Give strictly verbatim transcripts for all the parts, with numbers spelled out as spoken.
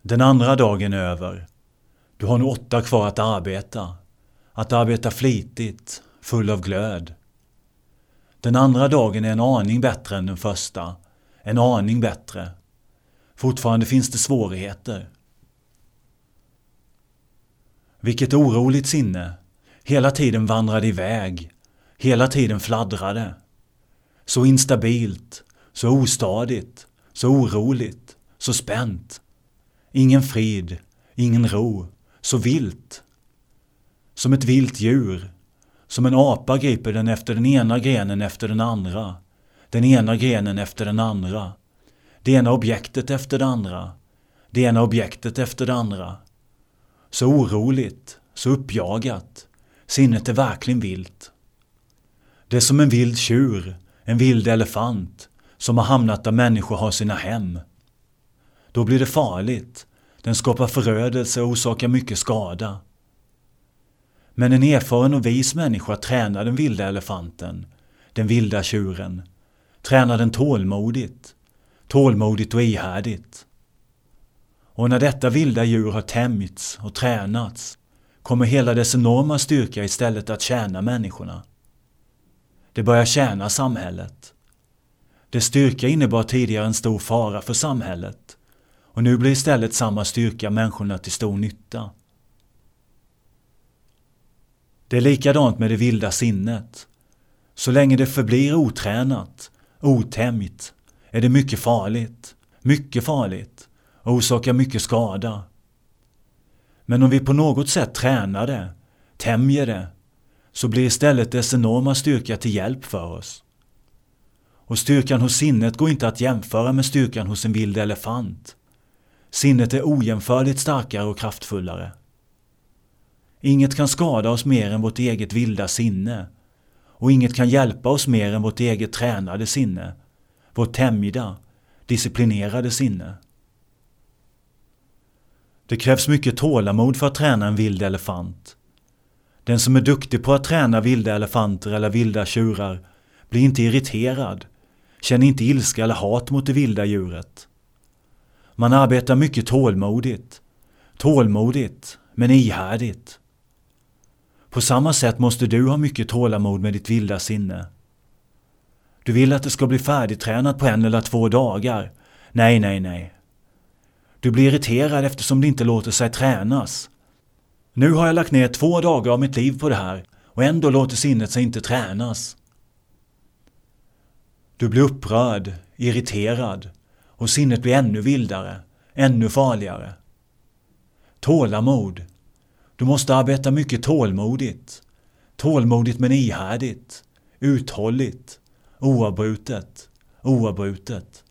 Den andra dagen är över. Du har nu åtta kvar att arbeta. Att arbeta flitigt, full av glöd. Den andra dagen är en aning bättre än den första. En aning bättre. Fortfarande finns det svårigheter. Vilket oroligt sinne. Hela tiden vandrade iväg. Hela tiden fladdrade. Så instabilt, så ostadigt, så oroligt, så spänt. Ingen frid, ingen ro, så vilt. Som ett vilt djur. Som en apa griper den efter den ena grenen efter den andra. Den ena grenen efter den andra. Det ena objektet efter det andra. Det ena objektet efter det andra. Så oroligt, så uppjagat. Sinnet är verkligen vilt. Det är som en vild tjur, en vild elefant, som har hamnat där människor har sina hem. Då blir det farligt. Den skapar förödelse och orsakar mycket skada. Men en erfaren och vis människa tränar den vilda elefanten, den vilda tjuren. Tränar den tålmodigt, tålmodigt och ihärdigt. Och när detta vilda djur har tämjts och tränats kommer hela dess enorma styrka istället att tjäna människorna. Det börjar tjäna samhället. Dess styrka innebar tidigare en stor fara för samhället. Och nu blir istället samma styrka människorna till stor nytta. Det är likadant med det vilda sinnet. Så länge det förblir otränat, otämjt, är det mycket farligt, mycket farligt och orsakar mycket skada. Men om vi på något sätt tränar det, tämjer det, så blir istället dess enorma styrka till hjälp för oss. Och styrkan hos sinnet går inte att jämföra med styrkan hos en vild elefant. Sinnet är ojämförligt starkare och kraftfullare. Inget kan skada oss mer än vårt eget vilda sinne. Och inget kan hjälpa oss mer än vårt eget tränade sinne. Vårt tämjda, disciplinerade sinne. Det krävs mycket tålamod för att träna en vild elefant. Den som är duktig på att träna vilda elefanter eller vilda tjurar blir inte irriterad, känner inte ilska eller hat mot det vilda djuret. Man arbetar mycket tålmodigt, tålmodigt men ihärdigt. På samma sätt måste du ha mycket tålamod med ditt vilda sinne. Du vill att det ska bli färdigtränat på en eller två dagar. Nej, nej, nej. Du blir irriterad eftersom det inte låter sig tränas. Nu har jag lagt ner två dagar av mitt liv på det här och ändå låter sinnet sig inte tränas. Du blir upprörd, irriterad och sinnet blir ännu vildare, ännu farligare. Tålamod. Du måste arbeta mycket tålmodigt. Tålmodigt men ihärdigt, uthålligt, oavbrutet, oavbrutet.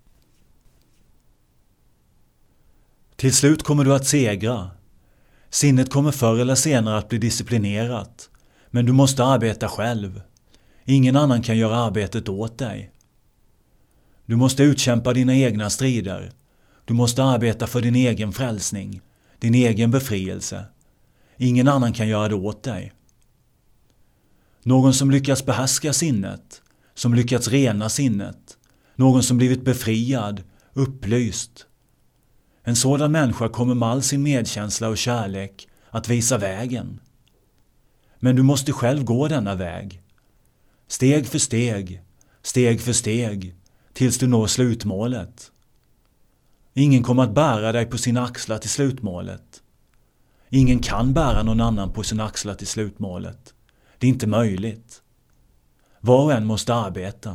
Till slut kommer du att segra. Sinnet kommer förr eller senare att bli disciplinerat, men du måste arbeta själv. Ingen annan kan göra arbetet åt dig. Du måste utkämpa dina egna strider. Du måste arbeta för din egen frälsning, din egen befrielse. Ingen annan kan göra det åt dig. Någon som lyckats behärska sinnet, som lyckats rena sinnet, någon som blivit befriad, upplyst. En sådan människa kommer med all sin medkänsla och kärlek att visa vägen. Men du måste själv gå denna väg. Steg för steg, steg för steg, tills du når slutmålet. Ingen kommer att bära dig på sina axlar till slutmålet. Ingen kan bära någon annan på sina axlar till slutmålet. Det är inte möjligt. Var och en måste arbeta.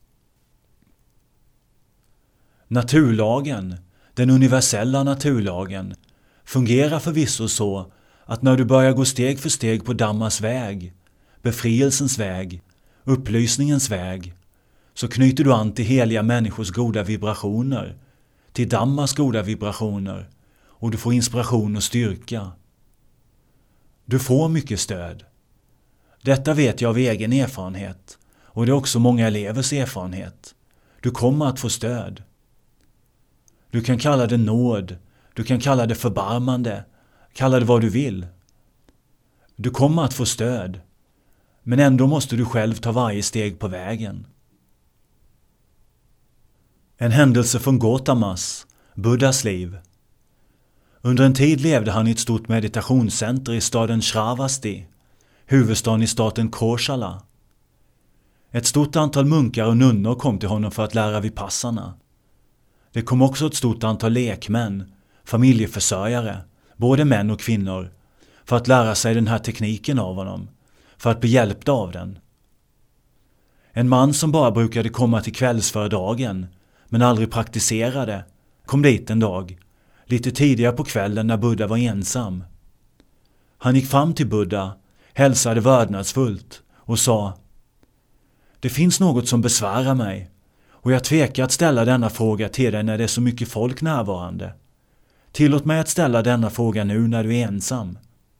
Naturlagen, den universella naturlagen, fungerar förvisso så att när du börjar gå steg för steg på Dhammas väg, befrielsens väg, upplysningens väg, så knyter du an till heliga människors goda vibrationer, till Dhammas goda vibrationer, och du får inspiration och styrka. Du får mycket stöd. Detta vet jag av egen erfarenhet, och det är också många elevers erfarenhet. Du kommer att få stöd. Du kan kalla det nåd, du kan kalla det förbarmande, kalla det vad du vill. Du kommer att få stöd, men ändå måste du själv ta varje steg på vägen. En händelse från Gautamas, Buddhas liv. Under en tid levde han i ett stort meditationscenter i staden Shravasti, huvudstaden i staten Koshala. Ett stort antal munkar och nunnor kom till honom för att lära vipassana. Det kom också ett stort antal lekmän, familjeförsörjare, både män och kvinnor, för att lära sig den här tekniken av honom, för att bli hjälpta av den. En man som bara brukade komma till kvällsföredragen, men aldrig praktiserade, kom dit en dag, lite tidigare på kvällen när Buddha var ensam. Han gick fram till Buddha, hälsade vördnadsfullt och sa: "Det finns något som besvärar mig, och jag tvekar att ställa denna fråga till dig när det är så mycket folk närvarande. Tillåt mig att ställa denna fråga nu när du är ensam."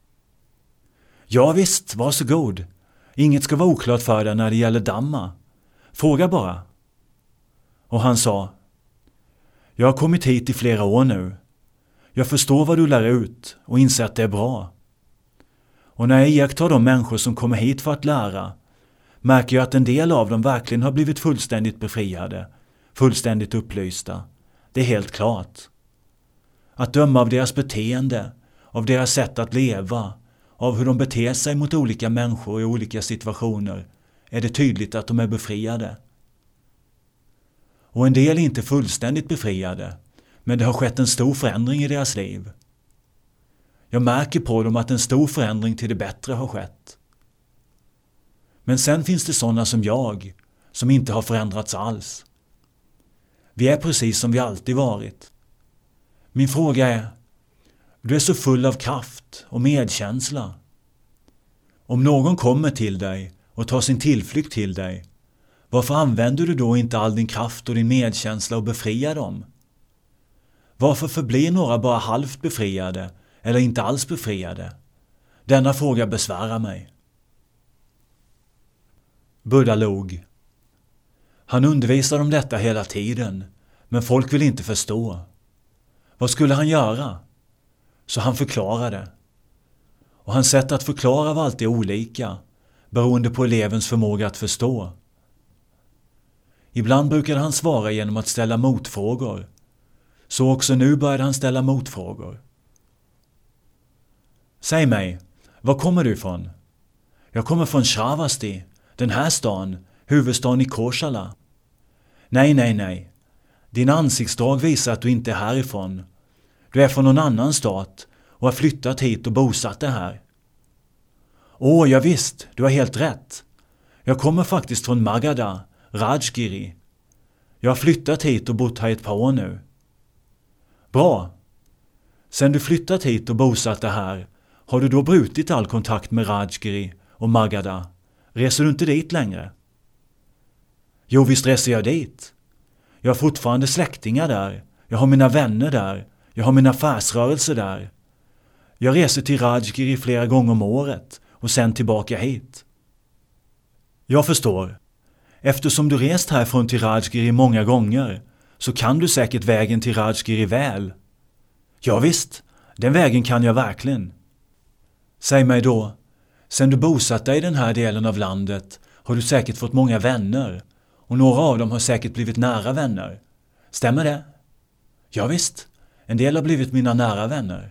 "Ja visst, varsågod. Inget ska vara oklart för dig när det gäller Dhamma. Fråga bara." Och han sa: "Jag har kommit hit i flera år nu. Jag förstår vad du lär ut och inser att det är bra. Och när jag iakttar de människor som kommer hit för att lära, märker jag att en del av dem verkligen har blivit fullständigt befriade, fullständigt upplysta. Det är helt klart. Att döma av deras beteende, av deras sätt att leva, av hur de beter sig mot olika människor i olika situationer, är det tydligt att de är befriade. Och en del är inte fullständigt befriade, men det har skett en stor förändring i deras liv. Jag märker på dem att en stor förändring till det bättre har skett. Men sen finns det sådana som jag, som inte har förändrats alls. Vi är precis som vi alltid varit. Min fråga är: du är så full av kraft och medkänsla. Om någon kommer till dig och tar sin tillflykt till dig, varför använder du då inte all din kraft och din medkänsla och befriar dem? Varför förblir några bara halvt befriade eller inte alls befriade? Denna fråga besvärar mig." Buddha log. Han undervisade om detta hela tiden, men folk vill inte förstå. Vad skulle han göra? Så han förklarade. Och hans sätt att förklara var alltid olika, beroende på elevens förmåga att förstå. Ibland brukade han svara genom att ställa motfrågor. Så också nu började han ställa motfrågor. "Säg mig, var kommer du ifrån?" "Jag kommer från Shravasti, den här stan, huvudstaden i Koshala." "Nej, nej, nej. Din ansiktsdrag visar att du inte är härifrån. Du är från någon annan stat och har flyttat hit och bosatt dig här." "Åh, ja visst, du har helt rätt. Jag kommer faktiskt från Magadha, Rajgiri. Jag har flyttat hit och bott här ett par år nu." "Bra. Sen du flyttat hit och bosatt dig här, har du då brutit all kontakt med Rajgiri och Magadha? Reser du inte dit längre?" "Jo, visst reser jag dit. Jag har fortfarande släktingar där. Jag har mina vänner där. Jag har min affärsrörelse där. Jag reser till Rajgiri flera gånger om året och sen tillbaka hit." "Jag förstår. Eftersom du rest härifrån till Rajgiri många gånger så kan du säkert vägen till Rajgiri väl." "Ja visst, den vägen kan jag verkligen." "Säg mig då, sen du bosatt dig i den här delen av landet har du säkert fått många vänner och några av dem har säkert blivit nära vänner. Stämmer det?" "Ja visst, en del har blivit mina nära vänner."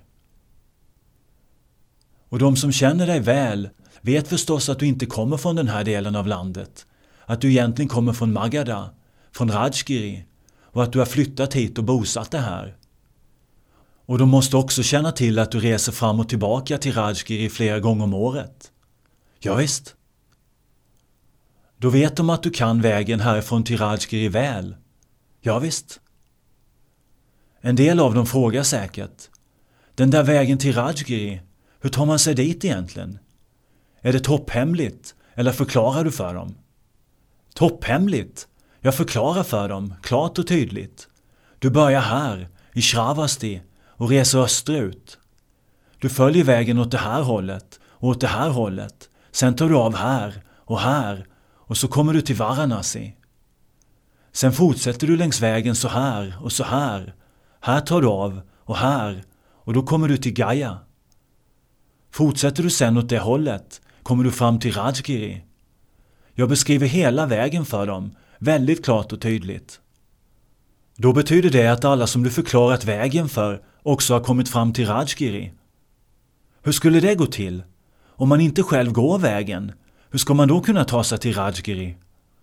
"Och de som känner dig väl vet förstås att du inte kommer från den här delen av landet, att du egentligen kommer från Magadha, från Rajgiri, och att du har flyttat hit och bosatt dig här. Och de måste också känna till att du reser fram och tillbaka till Rajgiri flera gånger om året." "Ja visst." "Då vet de att du kan vägen härifrån till Rajgiri väl." "Ja visst." En del av dem frågar säkert: "Den där vägen till Rajgiri, hur tar man sig dit egentligen? Är det topphemligt eller förklarar du för dem?" "Topphemligt? Jag förklarar för dem, klart och tydligt. Du börjar här, i Shravasti, och reser österut. Du följer vägen åt det här hållet och åt det här hållet. Sen tar du av här och här och så kommer du till Varanasi. Sen fortsätter du längs vägen så här och så här. Här tar du av och här och då kommer du till Gaya. Fortsätter du sen åt det hållet kommer du fram till Rajgiri. Jag beskriver hela vägen för dem, väldigt klart och tydligt. Då betyder det att alla som du förklarat vägen för också har kommit fram till Rajgiri? Hur skulle det gå till? Om man inte själv går vägen, hur ska man då kunna ta sig till Rajgiri?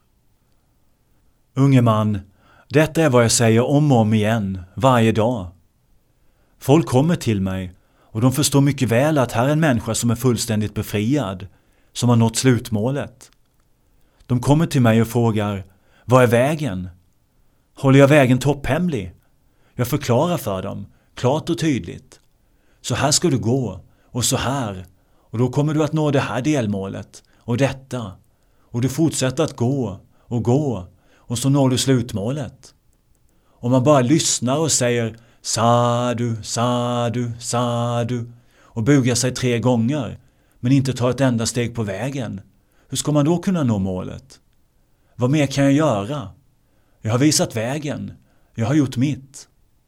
Unge man, detta är vad jag säger om och om igen, varje dag. Folk kommer till mig och de förstår mycket väl att här är en människa som är fullständigt befriad, som har nått slutmålet. De kommer till mig och frågar, vad är vägen? Håller jag vägen topphemlig? Jag förklarar för dem, klart och tydligt. Så här ska du gå, och så här, och då kommer du att nå det här delmålet, och detta. Och du fortsätter att gå, och gå, och så når du slutmålet. Om man bara lyssnar och säger Sadu, sadu, sadu och bugar sig tre gånger, men inte tar ett enda steg på vägen, hur ska man då kunna nå målet? Vad mer kan jag göra? Jag har visat vägen. Jag har gjort mitt.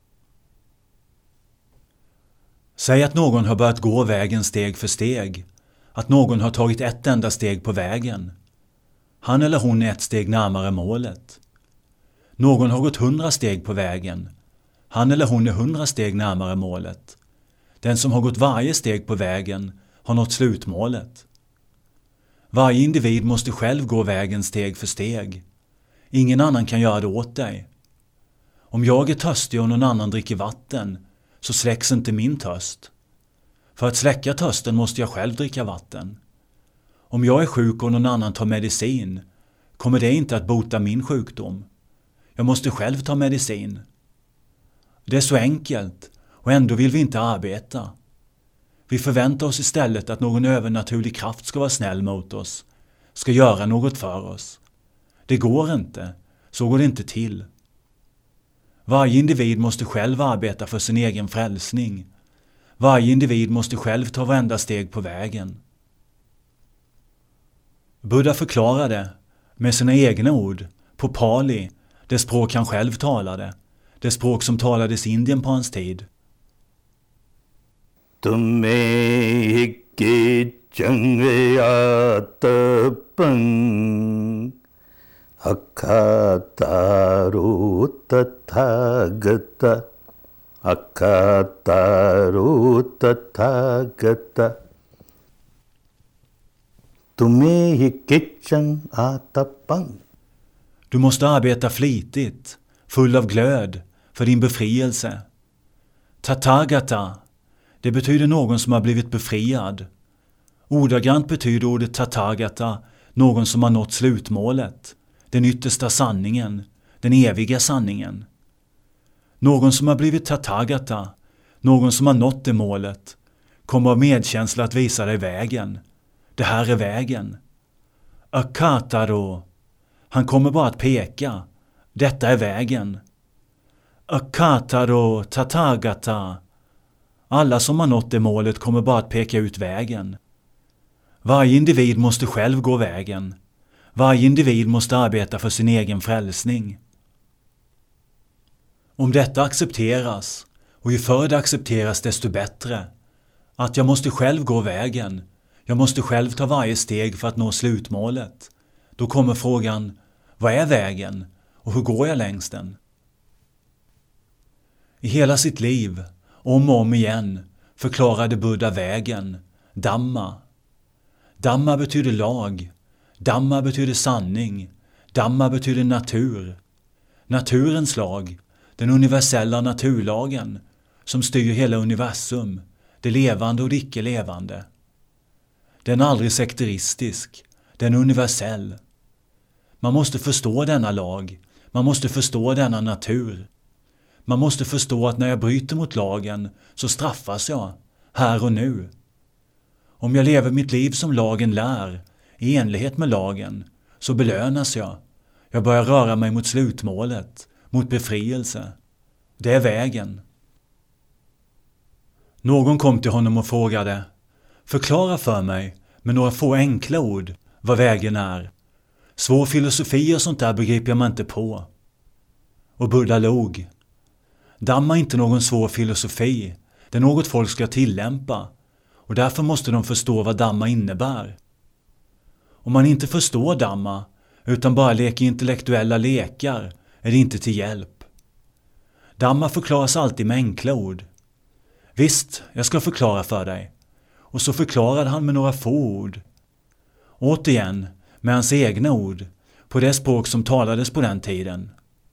Säg att någon har börjat gå vägen steg för steg. Att någon har tagit ett enda steg på vägen. Han eller hon är ett steg närmare målet. Någon har gått hundra steg på vägen. Han eller hon är hundra steg närmare målet. Den som har gått varje steg på vägen har nått slutmålet. Varje individ måste själv gå vägen steg för steg. Ingen annan kan göra det åt dig. Om jag är törstig och någon annan dricker vatten, så släcks inte min törst. För att släcka törsten måste jag själv dricka vatten. Om jag är sjuk och någon annan tar medicin, kommer det inte att bota min sjukdom. Jag måste själv ta medicin. Det är så enkelt, och ändå vill vi inte arbeta. Vi förväntar oss istället att någon övernaturlig kraft ska vara snäll mot oss, ska göra något för oss. Det går inte, så går det inte till. Varje individ måste själv arbeta för sin egen frälsning. Varje individ måste själv ta varenda steg på vägen. Buddha förklarade med sina egna ord på Pali, det språk han själv talade, det språk som talades i Indien på hans tid. Tumme ke changyatapang akataru tathagata akataru tathagata tumme ke changyatapang. Du måste arbeta flitigt, full av glöd, för din befrielse. Tathagata, det betyder någon som har blivit befriad. Ordagrant betyder ordet Tathagata någon som har nått slutmålet, den yttersta sanningen, den eviga sanningen. Någon som har blivit Tathagata, någon som har nått det målet, kommer av medkänsla att visa dig vägen. Det här är vägen. Akataro, han kommer bara att peka. Detta är vägen. Akataro Tathagata. Alla som har nått det målet kommer bara att peka ut vägen. Varje individ måste själv gå vägen. Varje individ måste arbeta för sin egen frälsning. Om detta accepteras, och ju förr det accepteras desto bättre, att jag måste själv gå vägen, jag måste själv ta varje steg för att nå slutmålet, då kommer frågan, vad är vägen och hur går jag längs den? I hela sitt liv, om och om igen, förklarade Buddha vägen, Dhamma. Dhamma betyder lag, Dhamma betyder sanning, Dhamma betyder natur. Naturens lag, den universella naturlagen, som styr hela universum, det levande och det icke-levande. Den är aldrig sekteristisk, den är universell. Man måste förstå denna lag, man måste förstå denna natur. Man måste förstå att när jag bryter mot lagen så straffas jag, här och nu. Om jag lever mitt liv som lagen lär, i enlighet med lagen, så belönas jag. Jag börjar röra mig mot slutmålet, mot befrielse. Det är vägen. Någon kom till honom och frågade, förklara för mig med några få enkla ord vad vägen är. Svår filosofi och sånt där begriper jag mig inte på. Och Buddha log. Dhamma är inte någon svår filosofi, det är något folk ska tillämpa, och därför måste de förstå vad Dhamma innebär. Om man inte förstår Dhamma, utan bara leker intellektuella lekar, är det inte till hjälp. Dhamma förklaras alltid med enkla ord. Visst, jag ska förklara för dig. Och så förklarade han med några få ord. Återigen, med hans egna ord, på det språk som talades på den tiden.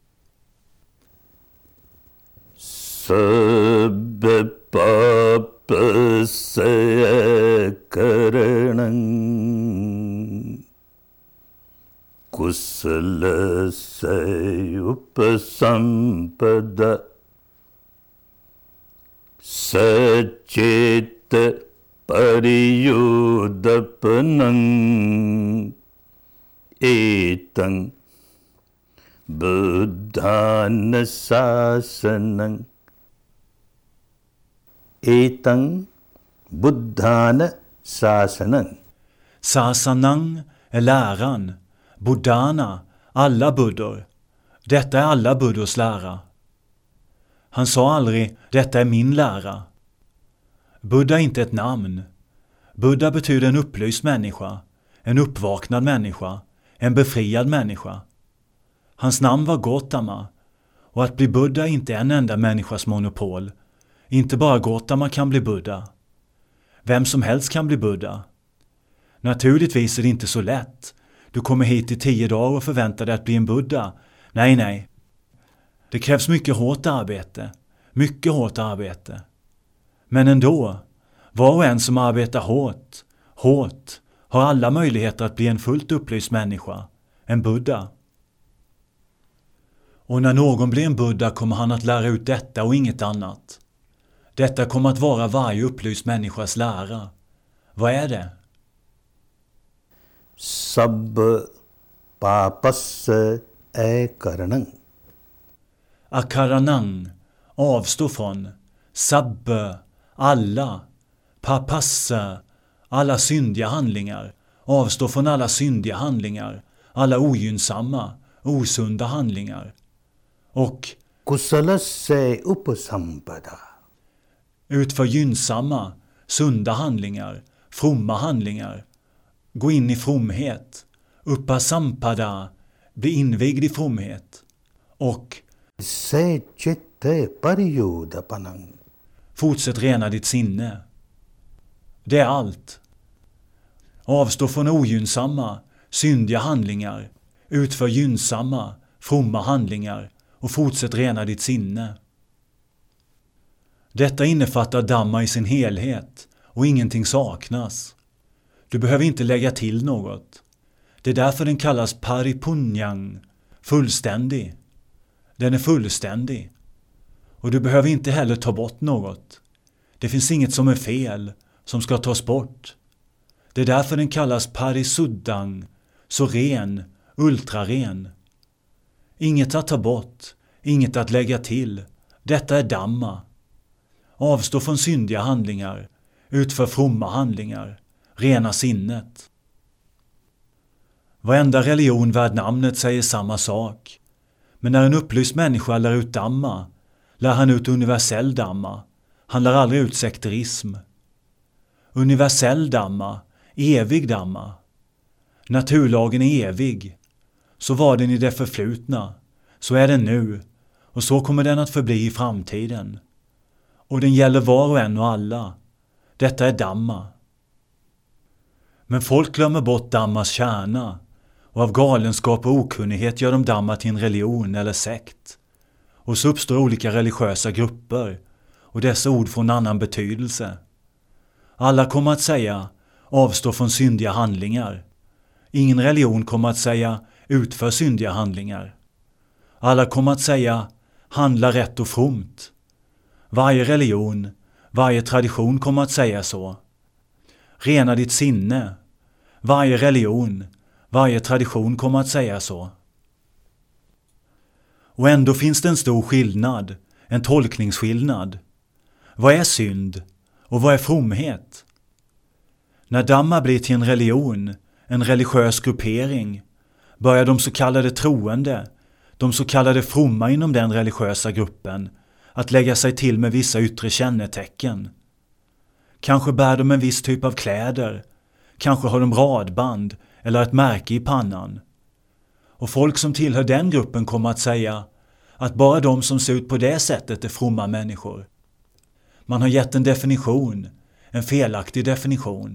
Sabbe papa se karanam kusala se upasampada sachita pariyudapanam etang buddhana sasanam. Etang buddhana sasanam. Sasanang är läran. Buddhana, alla buddhor. Detta är alla buddhors lära. Han sa aldrig, detta är min lära. Buddha är inte ett namn. Buddha betyder en upplyst människa, en uppvaknad människa, en befriad människa. Hans namn var Gautama, och att bli Buddha är inte en enda människas monopol. Inte bara Gautama kan bli Buddha. Vem som helst kan bli Buddha. Naturligtvis är det inte så lätt. Du kommer hit i tio dagar och förväntar dig att bli en Buddha. Nej, nej. Det krävs mycket hårt arbete. Mycket hårt arbete. Men ändå, var och en som arbetar hårt, hårt, har alla möjligheter att bli en fullt upplyst människa. En Buddha. Och när någon blir en Buddha kommer han att lära ut detta och inget annat. Detta kommer att vara varje upplyst människas lära. Vad är det? Sabba papassa akaranam. Akaranang, avstå från. Sabba, alla. Papassa, alla syndiga handlingar. Avstå från alla syndiga handlingar. Alla ogynnsamma, osunda handlingar. Och Kusalase upasampada. utför gynnsamma, sunda handlingar, fromma handlingar. Gå in i fromhet. Upasampada, bli invigd i fromhet. Och Se chitte pariyudapanam. fortsätt rena ditt sinne. Det är allt. Avstå från ogynnsamma, syndiga handlingar. Utför gynnsamma, fromma handlingar. Och fortsätt rena ditt sinne. Detta innefattar Dhamma i sin helhet. Och ingenting saknas. Du behöver inte lägga till något. Det är därför den kallas paripunyang, fullständig. Den är fullständig. Och du behöver inte heller ta bort något. Det finns inget som är fel, som ska tas bort. Det är därför den kallas parisuddang, så ren, ultraren. Inget att ta bort, inget att lägga till. Detta är Dhamma. Avstå från syndiga handlingar, utför fromma handlingar, rena sinnet. Varenda religion värd namnet säger samma sak. Men när en upplyst människa lär ut Dhamma, lär han ut universell Dhamma. Han lär aldrig ut sekterism. Universell Dhamma, evig Dhamma. Naturlagen är evig. Så var den i det förflutna. Så är den nu. Och så kommer den att förbli i framtiden. Och den gäller var och en och alla. Detta är Dhamma. Men folk glömmer bort Dhammas kärna. Och av galenskap och okunnighet gör de Dhamma till en religion eller sekt. Och så uppstår olika religiösa grupper. Och dessa ord får en annan betydelse. Alla kommer att säga avstå från syndiga handlingar. Ingen religion kommer att säga utför syndiga handlingar. Alla kommer att säga handla rätt och fromt. Varje religion, varje tradition kommer att säga så. Rena ditt sinne. Varje religion, varje tradition kommer att säga så. Och ändå finns det en stor skillnad, en tolkningsskillnad. Vad är synd och vad är fromhet? När Dhamma blir till en religion, en religiös gruppering, börjar de så kallade troende, de så kallade fromma inom den religiösa gruppen, att lägga sig till med vissa yttre kännetecken. Kanske bär de en viss typ av kläder, kanske har de radband eller ett märke i pannan. Och folk som tillhör den gruppen kommer att säga att bara de som ser ut på det sättet är fromma människor. Man har gett en definition, en felaktig definition.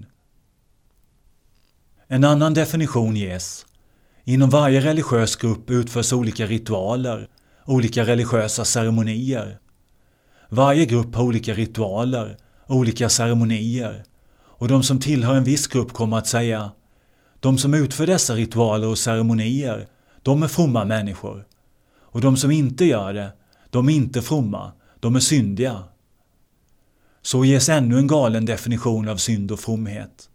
En annan definition ges. Inom varje religiös grupp utförs olika ritualer, olika religiösa ceremonier. Varje grupp har olika ritualer, olika ceremonier, och de som tillhör en viss grupp kommer att säga: de som utför dessa ritualer och ceremonier, de är fromma människor. Och de som inte gör det, de är inte fromma, de är syndiga. Så ges ännu en galen definition av synd och fromhet.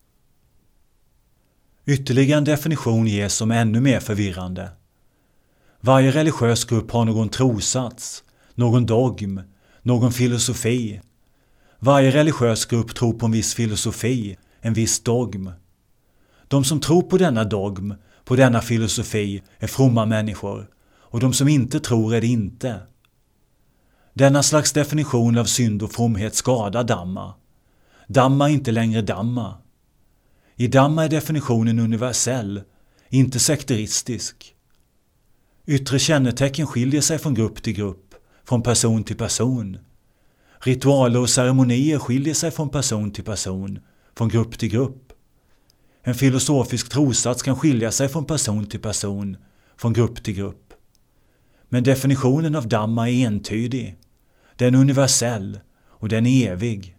Ytterligare en definition ges som är ännu mer förvirrande. Varje religiös grupp har någon trosats, någon dogm, någon filosofi. Varje religiös grupp tror på en viss filosofi, en viss dogm. De som tror på denna dogm, på denna filosofi, är fromma människor, och de som inte tror är det inte. Denna slags definition av synd och fromhet skadar Dhamma. Dhamma är inte längre Dhamma. I Dhamma är definitionen universell, inte sekteristisk. Yttre kännetecken skiljer sig från grupp till grupp, från person till person. Ritualer och ceremonier skiljer sig från person till person, från grupp till grupp. En filosofisk trossats kan skilja sig från person till person, från grupp till grupp. Men definitionen av Dhamma är entydig. Den är universell och den är evig.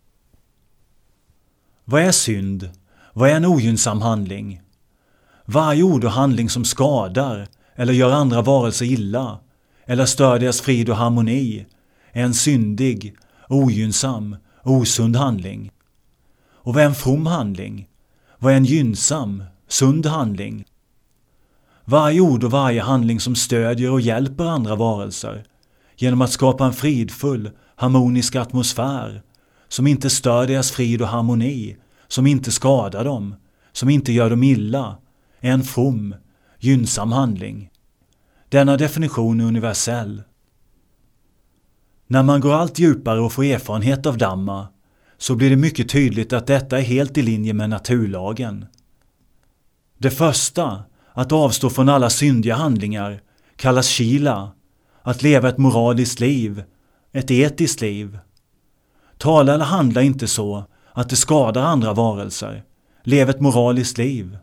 Vad är synd? Vad är en ogynnsam handling? Varje ord och handling som skadar eller gör andra varelser illa eller stör deras frid och harmoni är en syndig, ogynnsam, osund handling. Och vad är en from handling? Vad är en gynnsam, sund handling? Varje ord och varje handling som stödjer och hjälper andra varelser genom att skapa en fridfull, harmonisk atmosfär som inte stör deras frid och harmoni, som inte skadar dem, som inte gör dem illa, är en from, gynnsam handling. Denna definition är universell. När man går allt djupare och får erfarenhet av Dhamma så blir det mycket tydligt att detta är helt i linje med naturlagen. Det första, att avstå från alla syndiga handlingar, kallas shila, att leva ett moraliskt liv, ett etiskt liv. Tala eller handla inte så att det skadar andra varelser. Lev ett moraliskt liv.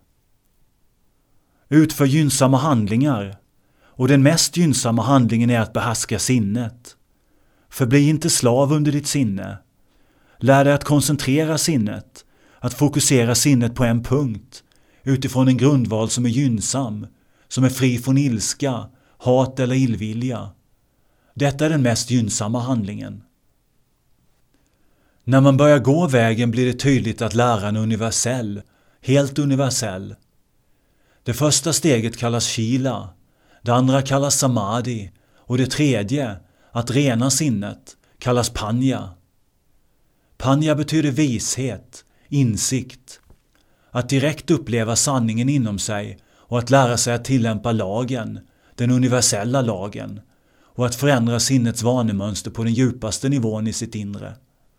Utför gynnsamma handlingar, och den mest gynnsamma handlingen är att behärska sinnet. Förbli inte slav under ditt sinne. Lär dig att koncentrera sinnet, att fokusera sinnet på en punkt, utifrån en grundval som är gynnsam, som är fri från ilska, hat eller illvilja. Detta är den mest gynnsamma handlingen. När man börjar gå vägen blir det tydligt att läran är universell, helt universell. Det första steget kallas shila, det andra kallas samadhi och det tredje, att rena sinnet, kallas panya. Panya betyder vishet, insikt, att direkt uppleva sanningen inom sig och att lära sig att tillämpa lagen, den universella lagen, och att förändra sinnets vanemönster på den djupaste nivån i sitt inre.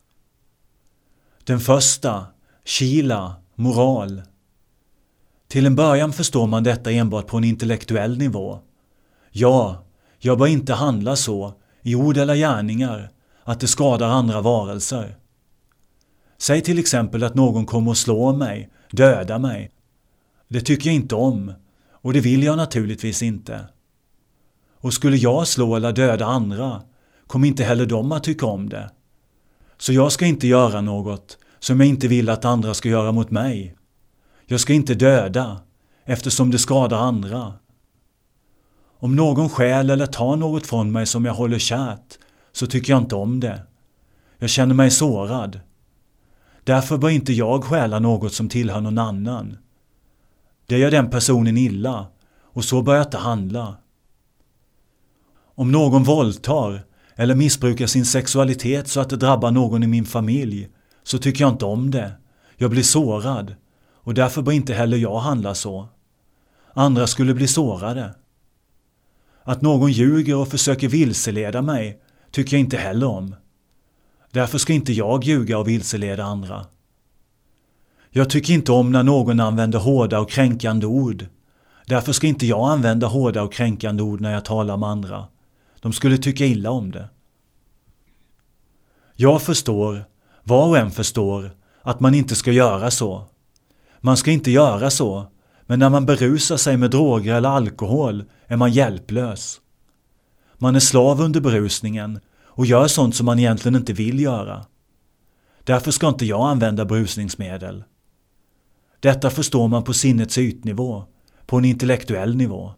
Den första, shila, moral. Till en början förstår man detta enbart på en intellektuell nivå. Ja, jag bör inte handla så, i ord eller gärningar, att det skadar andra varelser. Säg till exempel att någon kommer att slå mig, döda mig. Det tycker jag inte om, och det vill jag naturligtvis inte. Och skulle jag slå eller döda andra, kommer inte heller de att tycka om det. Så jag ska inte göra något som jag inte vill att andra ska göra mot mig. Jag ska inte döda, eftersom det skadar andra. Om någon stjäl eller tar något från mig som jag håller kärt, så tycker jag inte om det. Jag känner mig sårad. Därför bör inte jag stjäla något som tillhör någon annan. Det gör den personen illa, och så bör jag inte handla. Om någon våldtar eller missbrukar sin sexualitet så att det drabbar någon i min familj, så tycker jag inte om det. Jag blir sårad, och därför bör inte heller jag handla så. Andra skulle bli sårade. Att någon ljuger och försöker vilseleda mig tycker jag inte heller om. Därför ska inte jag ljuga och vilseleda andra. Jag tycker inte om när någon använder hårda och kränkande ord. Därför ska inte jag använda hårda och kränkande ord när jag talar med andra. De skulle tycka illa om det. Jag förstår, var och en förstår, att man inte ska göra så. Man ska inte göra så, men när man berusar sig med droger eller alkohol är man hjälplös. Man är slav under berusningen och gör sånt som man egentligen inte vill göra. Därför ska inte jag använda berusningsmedel. Detta förstår man på sinnets ytnivå, på en intellektuell nivå.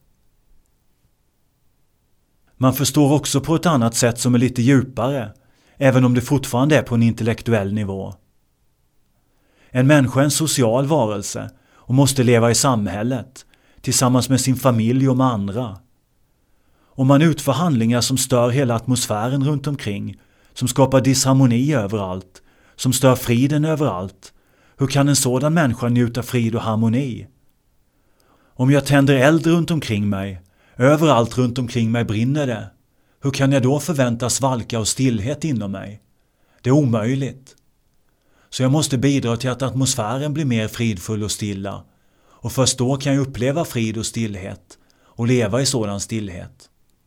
Man förstår också på ett annat sätt som är lite djupare, även om det fortfarande är på en intellektuell nivå. En människa är en social varelse och måste leva i samhället, tillsammans med sin familj och med andra. Om man utför handlingar som stör hela atmosfären runt omkring, som skapar disharmoni överallt, som stör friden överallt, hur kan en sådan människa njuta frid och harmoni? Om jag tänder eld runt omkring mig, överallt runt omkring mig brinner det, hur kan jag då förvänta svalka och stillhet inom mig? Det är omöjligt. Så jag måste bidra till att atmosfären blir mer fridfull och stilla, och först då kan jag uppleva frid och stillhet och leva i sådan stillhet.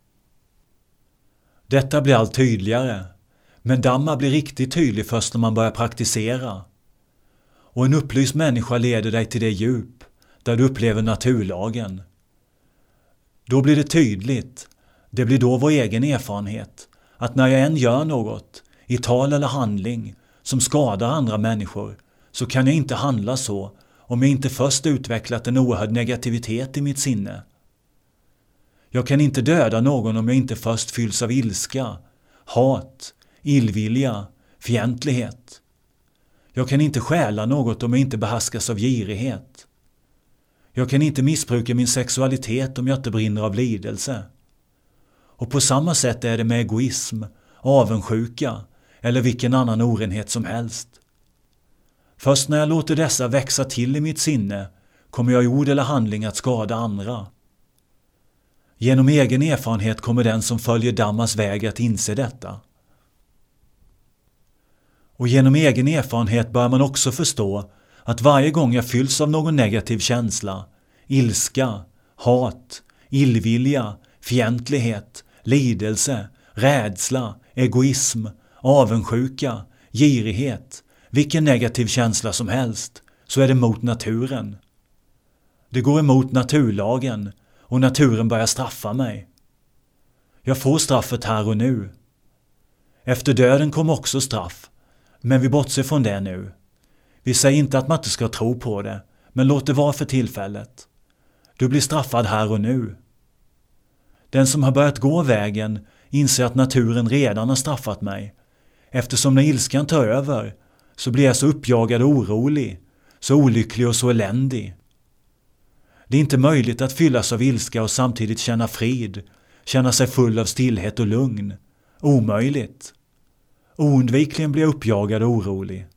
Detta blir allt tydligare, men Dhamma blir riktigt tydlig först när man börjar praktisera. Och en upplyst människa leder dig till det djup där du upplever naturlagen. Då blir det tydligt, det blir då vår egen erfarenhet, att när jag än gör något, i tal eller handling, som skadar andra människor, så kan jag inte handla så om jag inte först utvecklat en oerhörd negativitet i mitt sinne. Jag kan inte döda någon om jag inte först fylls av ilska, hat, illvilja, fientlighet. Jag kan inte stjäla något om jag inte behärskas av girighet. Jag kan inte missbruka min sexualitet om jag inte brinner av lidelse. Och på samma sätt är det med egoism, avundsjuka eller vilken annan orenhet som helst. Först när jag låter dessa växa till i mitt sinne kommer jag i ord eller handling att skada andra. Genom egen erfarenhet kommer den som följer Dhammas väg att inse detta. Och genom egen erfarenhet bör man också förstå att varje gång jag fylls av någon negativ känsla, ilska, hat, illvilja, fientlighet, lidelse, rädsla, egoism, avundsjuka, girighet, vilken negativ känsla som helst, så är det mot naturen. Det går emot naturlagen och naturen börjar straffa mig. Jag får straffet här och nu. Efter döden kommer också straff, men vi bortser från det nu. Vi säger inte att man inte ska tro på det, men låt det vara för tillfället. Du blir straffad här och nu. Den som har börjat gå vägen inser att naturen redan har straffat mig. Eftersom när ilskan tar över så blir jag så uppjagad och orolig, så olycklig och så eländig. Det är inte möjligt att fyllas av ilska och samtidigt känna frid, känna sig full av stillhet och lugn. Omöjligt. Oundvikligen blir jag uppjagad och orolig.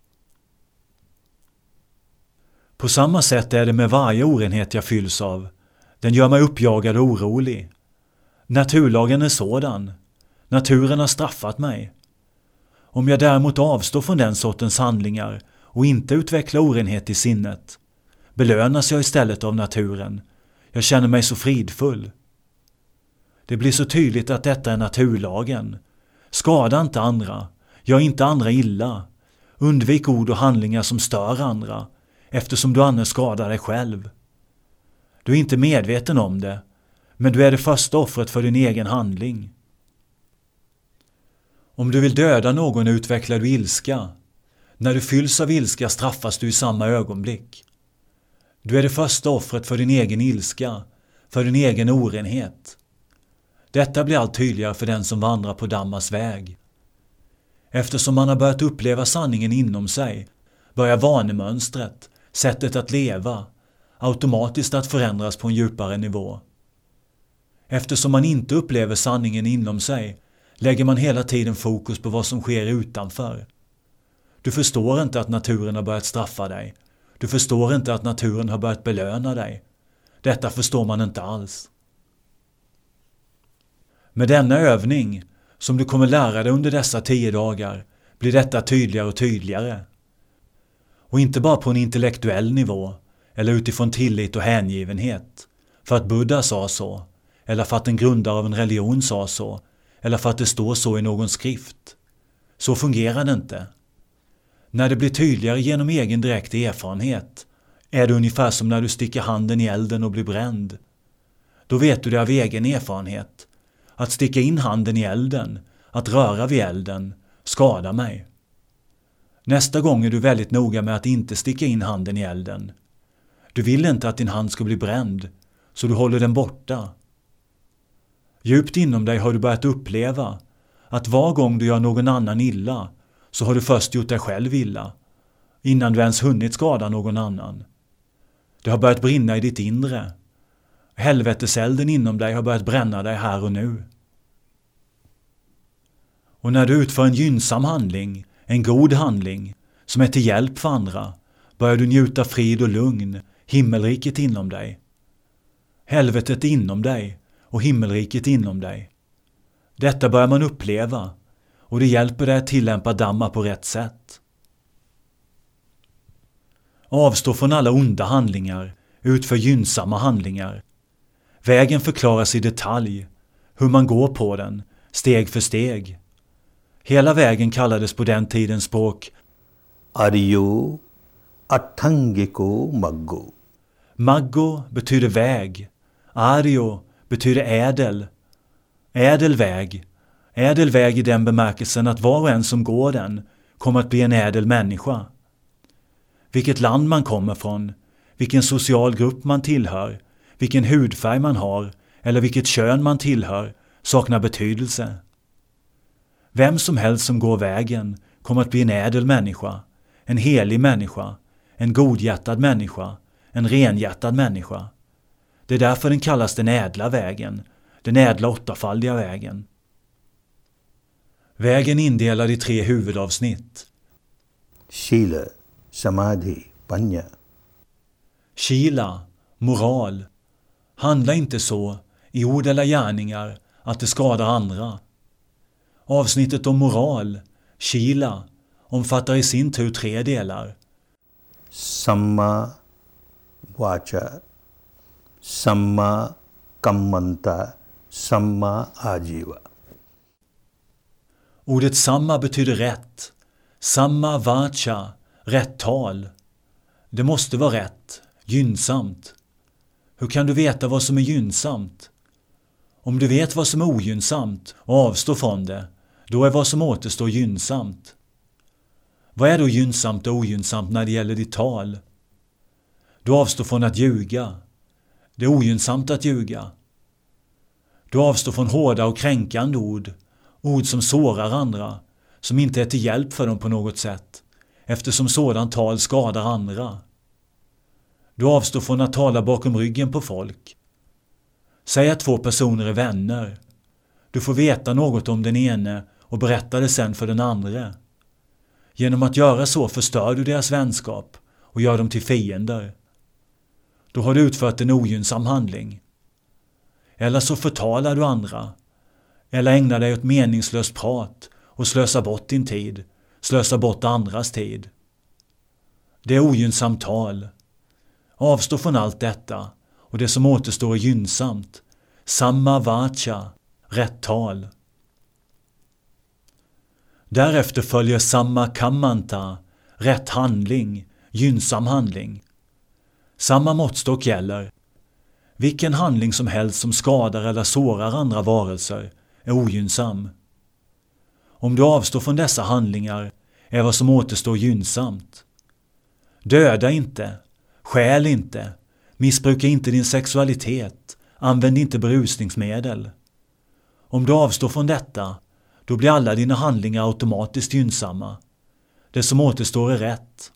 På samma sätt är det med varje orenhet jag fylls av. Den gör mig uppjagad och orolig. Naturlagen är sådan. Naturen har straffat mig. Om jag däremot avstår från den sortens handlingar och inte utvecklar orenhet i sinnet, belönas jag istället av naturen. Jag känner mig så fridfull. Det blir så tydligt att detta är naturlagen. Skada inte andra. Gör inte andra illa. Undvik ord och handlingar som stör andra, eftersom du annars skadar dig själv. Du är inte medveten om det, men du är det första offret för din egen handling. Om du vill döda någon utvecklar du ilska. När du fylls av ilska straffas du i samma ögonblick. Du är det första offret för din egen ilska, för din egen orenhet. Detta blir allt tydligare för den som vandrar på Dhammas väg. Eftersom man har börjat uppleva sanningen inom sig, börjar vanemönstret, sättet att leva, automatiskt att förändras på en djupare nivå. Eftersom man inte upplever sanningen inom sig, lägger man hela tiden fokus på vad som sker utanför. Du förstår inte att naturen har börjat straffa dig. Du förstår inte att naturen har börjat belöna dig. Detta förstår man inte alls. Med denna övning, som du kommer lära dig under dessa tio dagar, blir detta tydligare och tydligare. Och inte bara på en intellektuell nivå, eller utifrån tillit och hängivenhet, för att Buddha sa så, eller för att en grundare av en religion sa så, eller för att det står så i någon skrift. Så fungerar det inte. När det blir tydligare genom egen direkt erfarenhet är det ungefär som när du sticker handen i elden och blir bränd. Då vet du det av egen erfarenhet. Att sticka in handen i elden, att röra vid elden, skadar mig. Nästa gång är du väldigt noga med att inte sticka in handen i elden. Du vill inte att din hand ska bli bränd, så du håller den borta. Djupt inom dig har du börjat uppleva att var gång du gör någon annan illa så har du först gjort dig själv illa, innan du ens hunnit skada någon annan. Det har börjat brinna i ditt inre. Helveteselden inom dig har börjat bränna dig här och nu. Och när du utför en gynnsam handling, en god handling, som är till hjälp för andra, börjar du njuta frid och lugn, himmelriket inom dig. Helvetet inom dig och himmelriket inom dig. Detta börjar man uppleva, och det hjälper dig att tillämpa Dhamma på rätt sätt. Avstå från alla onda handlingar, utför gynnsamma handlingar. Vägen förklaras i detalj, hur man går på den, steg för steg. Hela vägen kallades på den tidens språk Aryo Atangiko Maggo. Maggo betyder väg. Aryo betyder ädel. Ädel väg. Ädel väg i den bemärkelsen att var och en som går den kommer att bli en ädel människa. Vilket land man kommer från, vilken social grupp man tillhör, vilken hudfärg man har eller vilket kön man tillhör saknar betydelse. Vem som helst som går vägen kommer att bli en ädel människa, en helig människa, en godhjärtad människa, en renhjärtad människa. Det är därför den kallas den ädla vägen, den ädla åttafaldiga vägen. Vägen är indelad i tre huvudavsnitt. Shila, Samadhi, Panya. Shila, moral. Handla inte så, i ord eller gärningar, att det skadar andra. Avsnittet om moral, Shila, omfattar i sin tur tre delar. Samma Vacha, Samma Kammanta, Samma Ajiva. Ordet samma betyder rätt. Samma vacha, rätt tal. Det måste vara rätt, gynnsamt. Hur kan du veta vad som är gynnsamt? Om du vet vad som är ogynnsamt och avstår från det, då är vad som återstår gynnsamt. Vad är då gynnsamt och ogynnsamt när det gäller ditt tal? Du avstår från att ljuga. Det är ogynnsamt att ljuga. Du avstår från hårda och kränkande ord, ord som sårar andra, som inte är till hjälp för dem på något sätt, eftersom sådant tal skadar andra. Du avstår från att tala bakom ryggen på folk. Säg att två personer är vänner. Du får veta något om den ene och berätta det sen för den andra. Genom att göra så förstör du deras vänskap och gör dem till fiender. Då har du utfört en ogynnsam handling. Eller så förtalar du andra. Eller ägnar dig åt meningslöst prat och slösar bort din tid, slösar bort andras tid. Det är ogynnsamt tal. Avstå från allt detta och det som återstår är gynnsamt. Samma vacha, rätt tal. Därefter följer samma kammanta, rätt handling, gynnsam handling. Samma måttstock gäller. Vilken handling som helst som skadar eller sårar andra varelser är ogynnsam. Om du avstår från dessa handlingar är vad som återstår gynnsamt. Döda inte, stjäl inte, missbruka inte din sexualitet, använd inte berusningsmedel. Om du avstår från detta, då blir alla dina handlingar automatiskt gynnsamma. Det som återstår är rätt.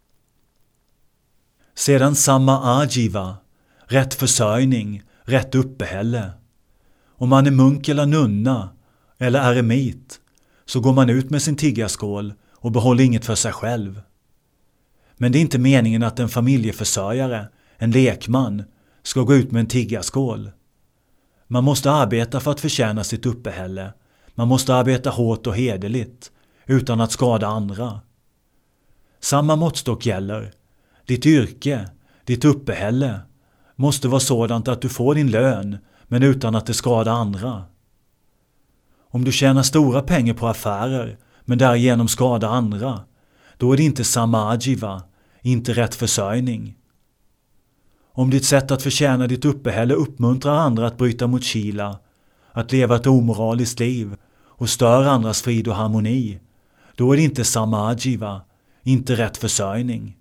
Sedan samma ajiva, rätt försörjning, rätt uppehälle. Om man är munk eller nunna eller eremit så går man ut med sin tiggarskål och behåller inget för sig själv. Men det är inte meningen att en familjeförsörjare, en lekman, ska gå ut med en tiggarskål. Man måste arbeta för att förtjäna sitt uppehälle. Man måste arbeta hårt och hederligt utan att skada andra. Samma måttstock gäller. Ditt yrke, ditt uppehälle måste vara sådant att du får din lön men utan att det skadar andra. Om du tjänar stora pengar på affärer men därigenom skada andra, då är det inte samma ajiva, inte rätt försörjning. Om ditt sätt att förtjäna ditt uppehälle uppmuntrar andra att bryta mot kila, att leva ett omoraliskt liv och stör andras frid och harmoni, då är det inte samma ajiva, inte rätt försörjning.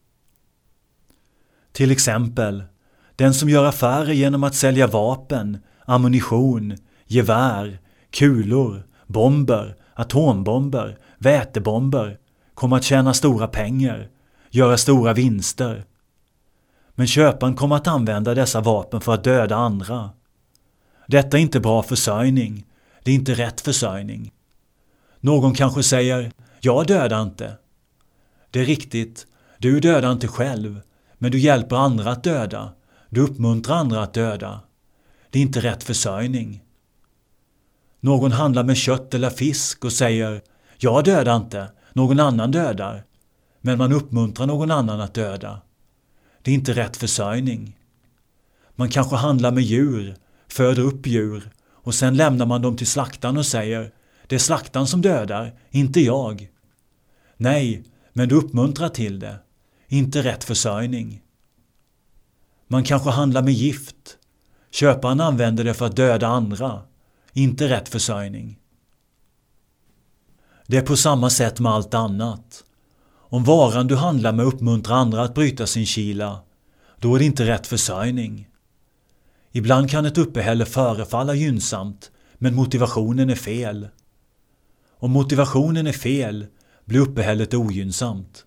Till exempel, den som gör affärer genom att sälja vapen, ammunition, gevär, kulor, bomber, atombomber, vätebomber kommer att tjäna stora pengar, göra stora vinster. Men köparen kommer att använda dessa vapen för att döda andra. Detta är inte bra försörjning, det är inte rätt försörjning. Någon kanske säger, jag dödar inte. Det är riktigt, du dödar inte själv, men du hjälper andra att döda, du uppmuntrar andra att döda. Det är inte rätt försörjning. Någon handlar med kött eller fisk och säger, jag dödar inte, någon annan dödar. Men man uppmuntrar någon annan att döda. Det är inte rätt försörjning. Man kanske handlar med djur, föder upp djur och sen lämnar man dem till slaktaren och säger, det är slaktaren som dödar, inte jag. Nej, men du uppmuntrar till det. Inte rätt försörjning. Man kanske handlar med gift. Köparen använder det för att döda andra. Inte rätt försörjning. Det är på samma sätt med allt annat. Om varan du handlar med uppmuntrar andra att bryta sin kila, då är det inte rätt försörjning. Ibland kan ett uppehälle förefalla gynnsamt, men motivationen är fel. Om motivationen är fel, blir uppehället ogynnsamt.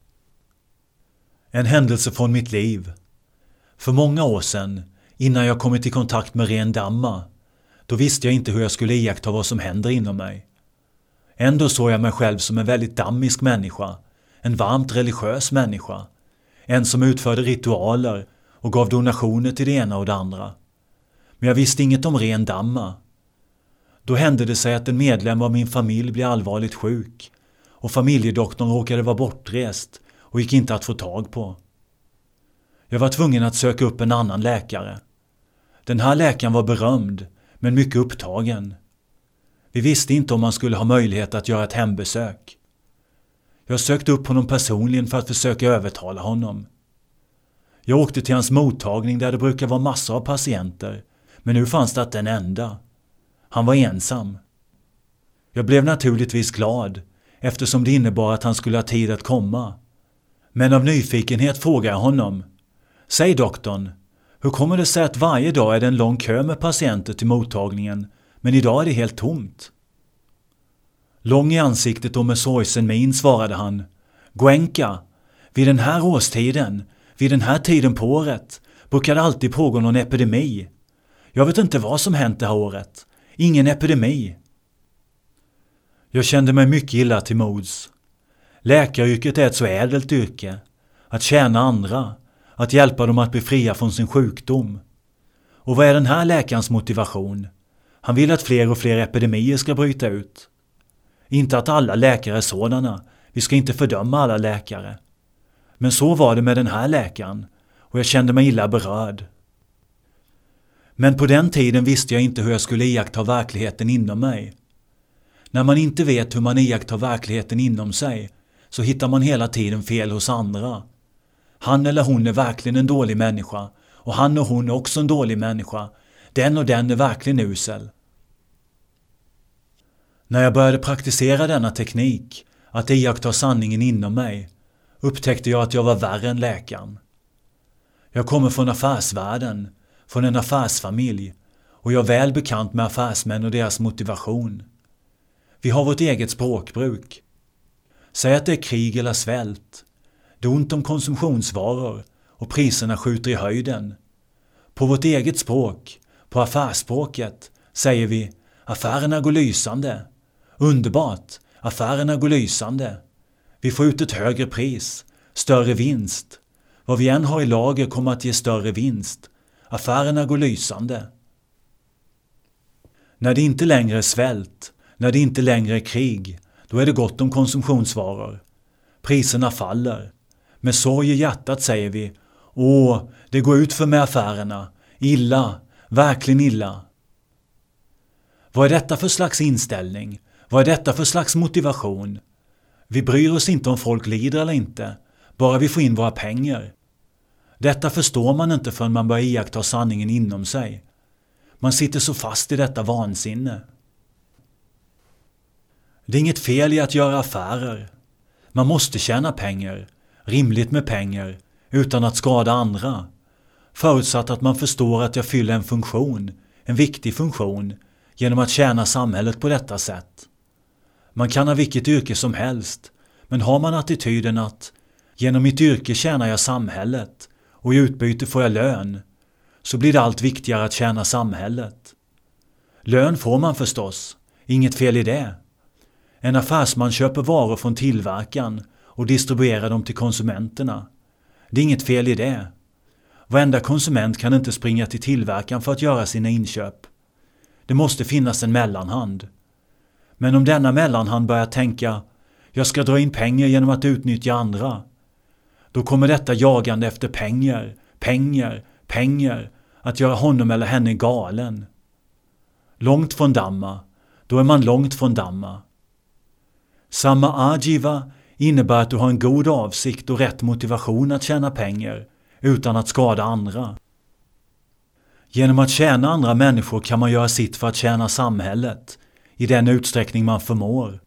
En händelse från mitt liv. För många år sedan, innan jag kommit i kontakt med ren damma, då visste jag inte hur jag skulle iaktta vad som händer inom mig. Ändå såg jag mig själv som en väldigt dammisk människa, en varmt religiös människa, en som utförde ritualer och gav donationer till det ena och det andra. Men jag visste inget om ren damma. Då hände det sig att en medlem av min familj blev allvarligt sjuk och familjedoktorn råkade vara bortrest och gick inte att få tag på. Jag var tvungen att söka upp en annan läkare. Den här läkaren var berömd, men mycket upptagen. Vi visste inte om man skulle ha möjlighet att göra ett hembesök. Jag sökte upp honom personligen för att försöka övertala honom. Jag åkte till hans mottagning där det brukar vara massor av patienter, men nu fanns det en enda. Han var ensam. Jag blev naturligtvis glad, eftersom det innebar att han skulle ha tid att komma. Men av nyfikenhet frågade jag honom, säg doktorn, hur kommer det sig att varje dag är det en lång kö med patienter till mottagningen, men idag är det helt tomt? Lång i ansiktet och med sorgsen min svarade han, Goenka, vid den här årstiden, vid den här tiden på året, brukar det alltid pågå någon epidemi. Jag vet inte vad som hänt det här året. Ingen epidemi. Jag kände mig mycket illa till mods. Läkaryrket är ett så ädelt yrke. Att tjäna andra. Att hjälpa dem att bli fria från sin sjukdom. Och vad är den här läkarens motivation? Han vill att fler och fler epidemier ska bryta ut. Inte att alla läkare är sådana. Vi ska inte fördöma alla läkare. Men så var det med den här läkaren. Och jag kände mig illa berörd. Men på den tiden visste jag inte hur jag skulle iaktta verkligheten inom mig. När man inte vet hur man iakttar verkligheten inom sig, så hittar man hela tiden fel hos andra. Han eller hon är verkligen en dålig människa, och han och hon är också en dålig människa. Den och den är verkligen usel. När jag började praktisera denna teknik, att iaktta sanningen inom mig, upptäckte jag att jag var värre än läkaren. Jag kommer från affärsvärlden, från en affärsfamilj, och jag är väl bekant med affärsmän och deras motivation. Vi har vårt eget språkbruk. Säg att det är krig eller svält. Det är ont om konsumtionsvaror och priserna skjuter i höjden. På vårt eget språk, på affärsspråket, säger vi affärerna går lysande. Underbart, affärerna går lysande. Vi får ut ett högre pris, större vinst. Vad vi än har i lager kommer att ge större vinst. Affärerna går lysande. När det inte längre är svält, när det inte längre är krig, då är det gott om konsumtionsvaror. Priserna faller. Med sorg i hjärtat säger vi, åh, det går ut för med affärerna. Illa, verkligen illa. Vad är detta för slags inställning? Vad är detta för slags motivation? Vi bryr oss inte om folk lider eller inte, bara vi får in våra pengar. Detta förstår man inte förrän man börjar iaktta sanningen inom sig. Man sitter så fast i detta vansinne. Det är inget fel i att göra affärer. Man måste tjäna pengar, rimligt med pengar, utan att skada andra. Förutsatt att man förstår att jag fyller en funktion, en viktig funktion, genom att tjäna samhället på detta sätt. Man kan ha vilket yrke som helst, men har man attityden att genom mitt yrke tjänar jag samhället och i utbyte får jag lön, så blir det allt viktigare att tjäna samhället. Lön får man förstås, inget fel i det. En affärsman köper varor från tillverkaren och distribuerar dem till konsumenterna. Det är inget fel i det. Varenda konsument kan inte springa till tillverkaren för att göra sina inköp. Det måste finnas en mellanhand. Men om denna mellanhand börjar tänka, jag ska dra in pengar genom att utnyttja andra, då kommer detta jagande efter pengar, pengar, pengar att göra honom eller henne galen. Långt från Dhamma, då är man långt från Dhamma. Samma ajiva innebär att du har en god avsikt och rätt motivation att tjäna pengar utan att skada andra. Genom att tjäna andra människor kan man göra sitt för att tjäna samhället i den utsträckning man förmår.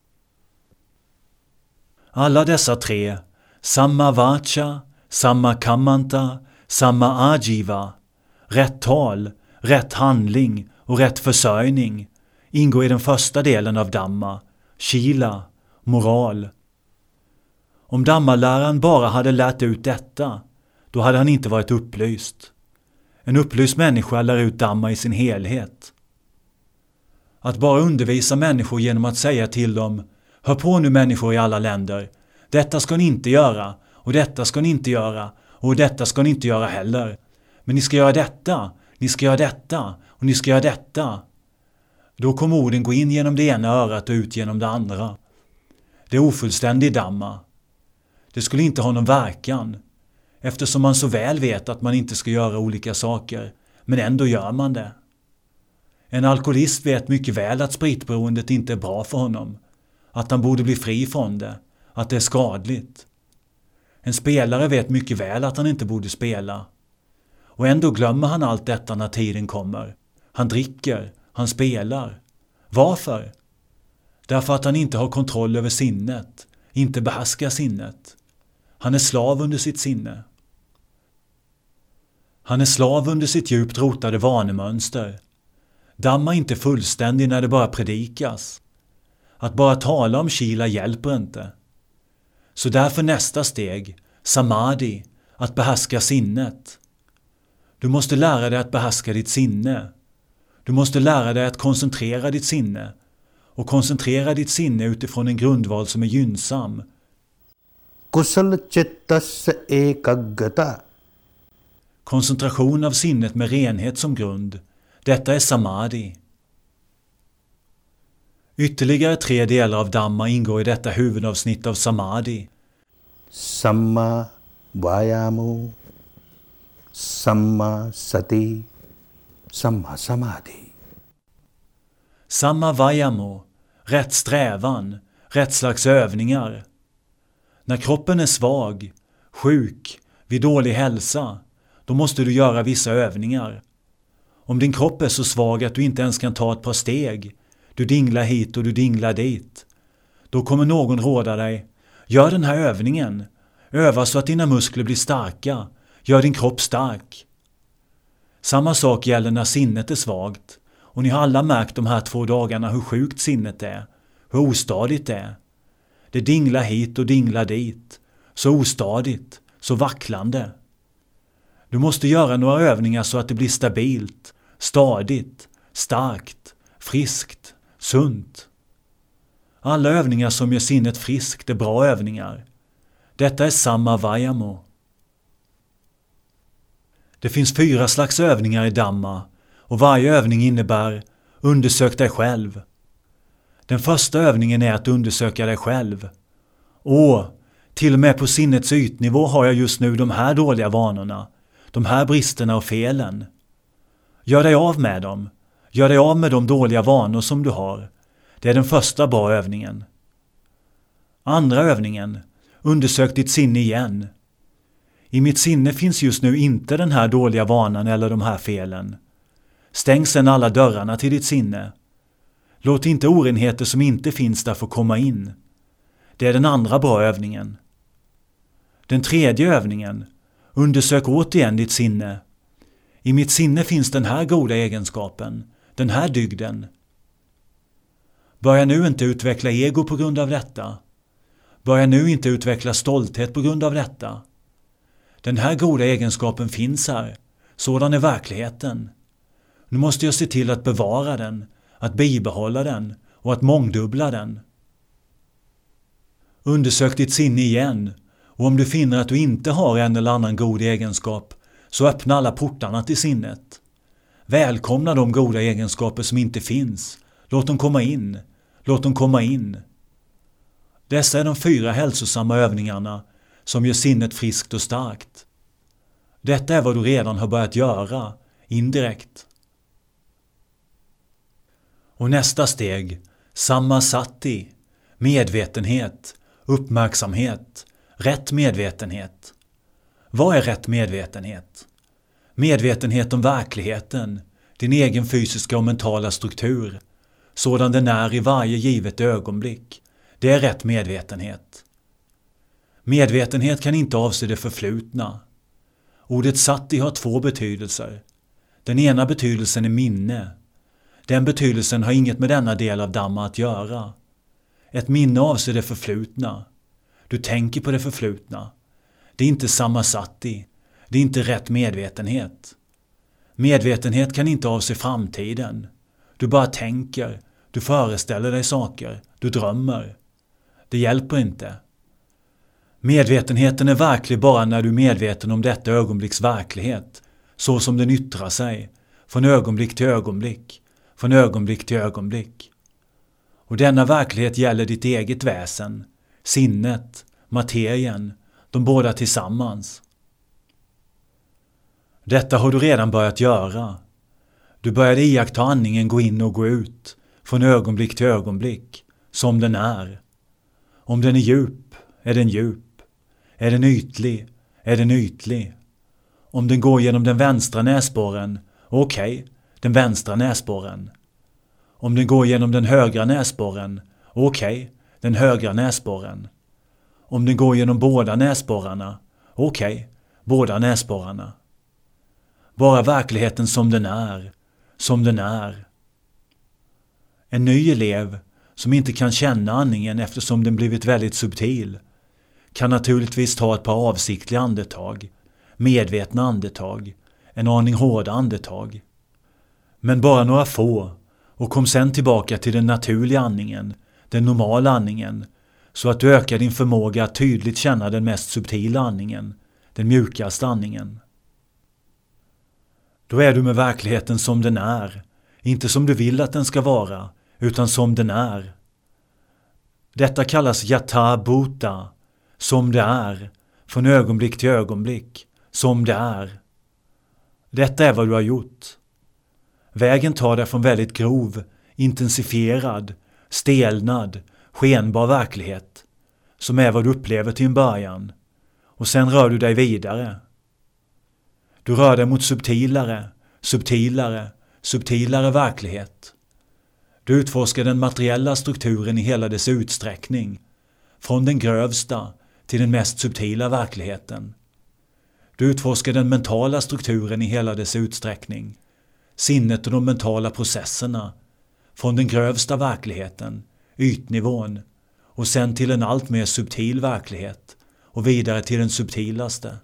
Alla dessa tre, samma vacha, samma kammanta, samma ajiva, rätt tal, rätt handling och rätt försörjning, ingår i den första delen av Dhamma, Shila, moral. Om Dhammaläraren bara hade lärt ut detta, då hade han inte varit upplyst. En upplyst människa lär ut Dhamma i sin helhet. Att bara undervisa människor genom att säga till dem, hör på nu människor i alla länder, detta ska ni inte göra, och detta ska ni inte göra, och detta ska ni inte göra heller. Men ni ska göra detta, ni ska göra detta, och ni ska göra detta. Då kommer orden gå in genom det ena örat och ut genom det andra. Det är ofullständig Dhamma. Det skulle inte ha någon verkan, eftersom man så väl vet att man inte ska göra olika saker, men ändå gör man det. En alkoholist vet mycket väl att spritberoendet inte är bra för honom, att han borde bli fri från det, att det är skadligt. En spelare vet mycket väl att han inte borde spela. Och ändå glömmer han allt detta när tiden kommer. Han dricker, han spelar. Varför? Därför att han inte har kontroll över sinnet, inte behärskar sinnet. Han är slav under sitt sinne. Han är slav under sitt djupt rotade vanemönster. Dhamma är inte fullständig när det bara predikas. Att bara tala om Shila hjälper inte. Så därför nästa steg, samadhi, att behärska sinnet. Du måste lära dig att behärska ditt sinne. Du måste lära dig att koncentrera ditt sinne. Och koncentrera ditt sinne utifrån en grundval som är gynnsam. Kusala chittasya ekaggata. Koncentration av sinnet med renhet som grund. Detta är samadhi. Ytterligare tre delar av Dhamma ingår i detta huvudavsnitt av samadhi. Samma vayamo, samma sati, samma samadhi. Samma vayamo, rätt strävan, rätt slags övningar. När kroppen är svag, sjuk, vid dålig hälsa, då måste du göra vissa övningar. Om din kropp är så svag att du inte ens kan ta ett par steg, du dinglar hit och du dinglar dit, då kommer någon råda dig, gör den här övningen, öva så att dina muskler blir starka, gör din kropp stark. Samma sak gäller när sinnet är svagt, och ni har alla märkt de här två dagarna hur sjukt sinnet är, hur ostadigt det är. Det dinglar hit och dinglar dit, så ostadigt, så vacklande. Du måste göra några övningar så att det blir stabilt, stadigt, starkt, friskt, sunt. Alla övningar som gör sinnet friskt är bra övningar. Detta är samma vayamo. Det finns fyra slags övningar i Dhamma, och varje övning innebär undersök dig själv. Den första övningen är att undersöka dig själv. Åh, till och med på sinnets ytnivå har jag just nu de här dåliga vanorna, de här bristerna och felen. Gör dig av med dem. Gör dig av med de dåliga vanor som du har. Det är den första bra övningen. Andra övningen. Undersök ditt sinne igen. I mitt sinne finns just nu inte den här dåliga vanan eller de här felen. Stäng sedan alla dörrarna till ditt sinne. Låt inte orenheter som inte finns där få komma in. Det är den andra bra övningen. Den tredje övningen. Undersök återigen ditt sinne. I mitt sinne finns den här goda egenskapen, den här dygden. Börja nu inte utveckla ego på grund av detta. Börja nu inte utveckla stolthet på grund av detta. Den här goda egenskapen finns här. Sådan är verkligheten. Nu måste jag se till att bevara den, att bibehålla den och att mångdubbla den. Undersök ditt sinne igen, och om du finner att du inte har en eller annan god egenskap, så öppna alla portarna till sinnet. Välkomna de goda egenskaper som inte finns. Låt dem komma in. Låt dem komma in. Dessa är de fyra hälsosamma övningarna som gör sinnet friskt och starkt. Detta är vad du redan har börjat göra, indirekt. Och nästa steg, samasati, medvetenhet, uppmärksamhet, rätt medvetenhet. Vad är rätt medvetenhet? Medvetenhet om verkligheten, din egen fysiska och mentala struktur, sådan den är i varje givet ögonblick. Det är rätt medvetenhet. Medvetenhet kan inte avse det förflutna. Ordet sati har två betydelser. Den ena betydelsen är minne. Den betydelsen har inget med denna del av Dhamma att göra. Ett minne avser det förflutna. Du tänker på det förflutna. Det är inte samasati. Det är inte rätt medvetenhet. Medvetenhet kan inte avse framtiden. Du bara tänker. Du föreställer dig saker. Du drömmer. Det hjälper inte. Medvetenheten är verklig bara när du är medveten om detta ögonblicks verklighet, så som den yttrar sig, från ögonblick till ögonblick, från ögonblick till ögonblick. Och denna verklighet gäller ditt eget väsen, sinnet, materien, de båda tillsammans. Detta har du redan börjat göra. Du började iaktta andningen gå in och gå ut, från ögonblick till ögonblick, som den är. Om den är djup, är den djup. Är den ytlig, är den ytlig. Om den går genom den vänstra näsborren, okej, okay, den vänstra näsborren. Om den går genom den högra näsborren, okej, okay, den högra näsborren. Om den går genom båda näsborrarna, okej, okay, båda näsborrarna. Bara verkligheten som den är, som den är. En ny elev som inte kan känna andningen eftersom den blivit väldigt subtil kan naturligtvis ta ett par avsiktliga andetag, medvetna andetag, en aning hårda andetag. Men bara några få, och kom sen tillbaka till den naturliga andningen, den normala andningen, så att du ökar din förmåga att tydligt känna den mest subtila andningen, den mjukaste andningen. Då är du med verkligheten som den är, inte som du vill att den ska vara, utan som den är. Detta kallas yatha bhuta, som det är, från ögonblick till ögonblick, som det är. Detta är vad du har gjort. Vägen tar dig från väldigt grov, intensifierad, stelnad, skenbar verklighet, som är vad du upplever till en början, och sen rör du dig vidare. Du rör dig mot subtilare, subtilare, subtilare verklighet. Du utforskar den materiella strukturen i hela dess utsträckning, från den grövsta till den mest subtila verkligheten. Du utforskar den mentala strukturen i hela dess utsträckning, sinnet och de mentala processerna, från den grövsta verkligheten, ytnivån, och sen till en allt mer subtil verklighet och vidare till den subtilaste.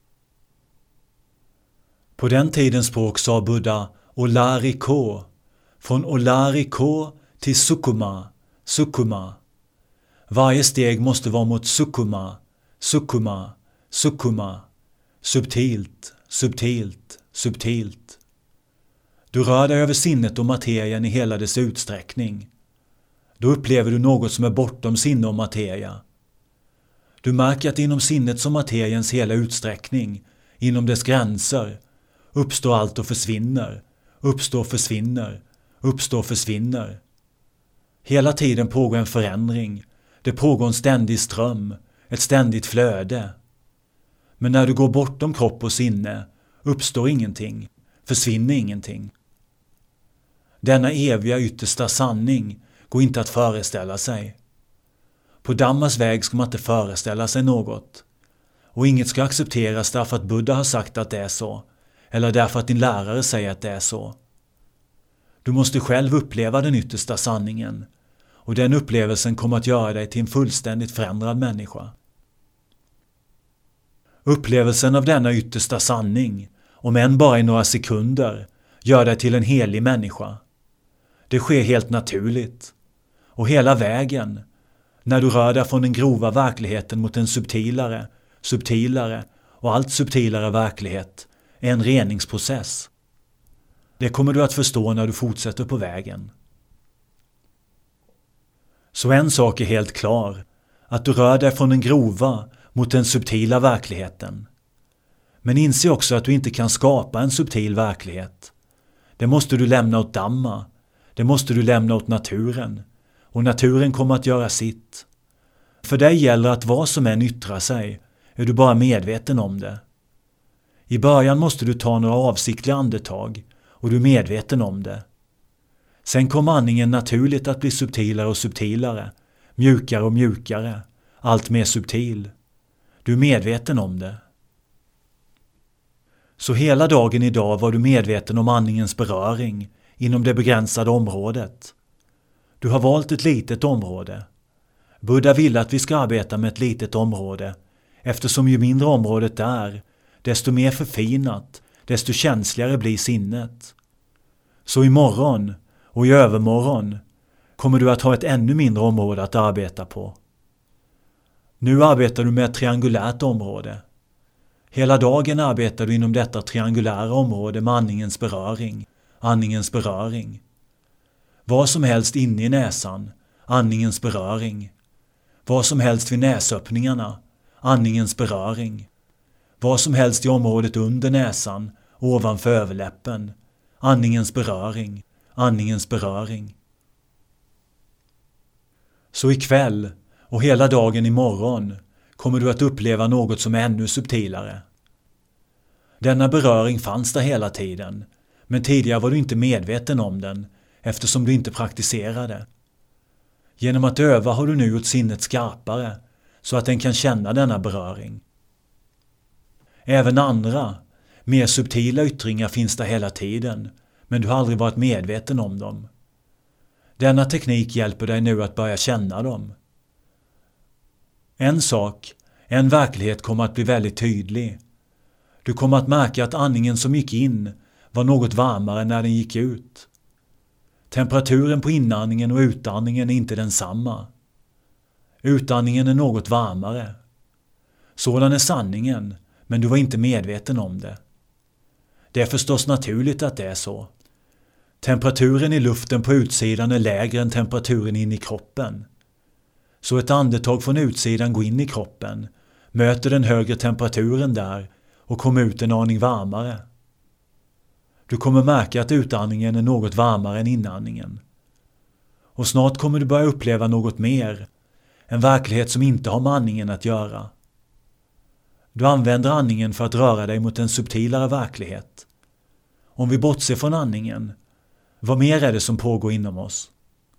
På den tidens språk sa Buddha Olariko, från Olariko till Sukuma, Sukuma. Varje steg måste vara mot Sukuma, Sukuma, Sukuma. Subtilt, subtilt, subtilt. Du rör dig över sinnet och materien i hela dess utsträckning. Då upplever du något som är bortom sinne och materia. Du märker att inom sinnets och materiens hela utsträckning, inom dess gränser, uppstår allt och försvinner, uppstår och försvinner, uppstår och försvinner. Hela tiden pågår en förändring. Det pågår en ständig ström, ett ständigt flöde. Men när du går bortom kropp och sinne uppstår ingenting, försvinner ingenting. Denna eviga yttersta sanning går inte att föreställa sig. På Dhammas väg ska man inte föreställa sig något. Och inget ska accepteras därför att Buddha har sagt att det är så, eller därför att din lärare säger att det är så. Du måste själv uppleva den yttersta sanningen, och den upplevelsen kommer att göra dig till en fullständigt förändrad människa. Upplevelsen av denna yttersta sanning, om än bara i några sekunder, gör dig till en helig människa. Det sker helt naturligt. Och hela vägen, när du rör dig från den grova verkligheten mot en subtilare, subtilare och allt subtilare verklighet, är en reningsprocess. Det kommer du att förstå när du fortsätter på vägen. Så en sak är helt klar, att du rör dig från den grova mot den subtila verkligheten. Men inse också att du inte kan skapa en subtil verklighet. Det måste du lämna åt Dhamma, det måste du lämna åt naturen, och naturen kommer att göra sitt. För dig gäller att vad som än yttrar sig, är du bara medveten om det. I början måste du ta några avsiktliga andetag, och du är medveten om det. Sen kommer andningen naturligt att bli subtilare och subtilare, mjukare och mjukare, allt mer subtil. Du är medveten om det. Så hela dagen idag var du medveten om andningens beröring inom det begränsade området. Du har valt ett litet område. Buddha vill att vi ska arbeta med ett litet område, eftersom ju mindre området är, desto mer förfinat, desto känsligare blir sinnet. Så imorgon och i övermorgon kommer du att ha ett ännu mindre område att arbeta på. Nu arbetar du med ett triangulärt område. Hela dagen arbetar du inom detta triangulära område med andningens beröring, andningens beröring. Vad som helst inne i näsan, andningens beröring. Vad som helst vid näsöppningarna, andningens beröring. Vad som helst i området under näsan, ovanför överläppen, andningens beröring, andningens beröring. Så ikväll och hela dagen imorgon kommer du att uppleva något som är ännu subtilare. Denna beröring fanns där hela tiden, men tidigare var du inte medveten om den eftersom du inte praktiserade. Genom att öva har du nu gjort sinnet skarpare så att den kan känna denna beröring. Även andra, mer subtila yttringar finns där hela tiden, men du har aldrig varit medveten om dem. Denna teknik hjälper dig nu att börja känna dem. En sak, en verklighet kommer att bli väldigt tydlig. Du kommer att märka att andningen som gick in var något varmare när den gick ut. Temperaturen på inandningen och utandningen är inte densamma. Utandningen är något varmare. Sådan är sanningen, men du var inte medveten om det. Det är förstås naturligt att det är så. Temperaturen i luften på utsidan är lägre än temperaturen in i kroppen. Så ett andetag från utsidan går in i kroppen, möter den högre temperaturen där och kommer ut en aning varmare. Du kommer märka att utandningen är något varmare än inandningen. Och snart kommer du börja uppleva något mer, en verklighet som inte har med andningen att göra. Du använder andningen för att röra dig mot en subtilare verklighet. Om vi bortser från andningen, vad mer är det som pågår inom oss?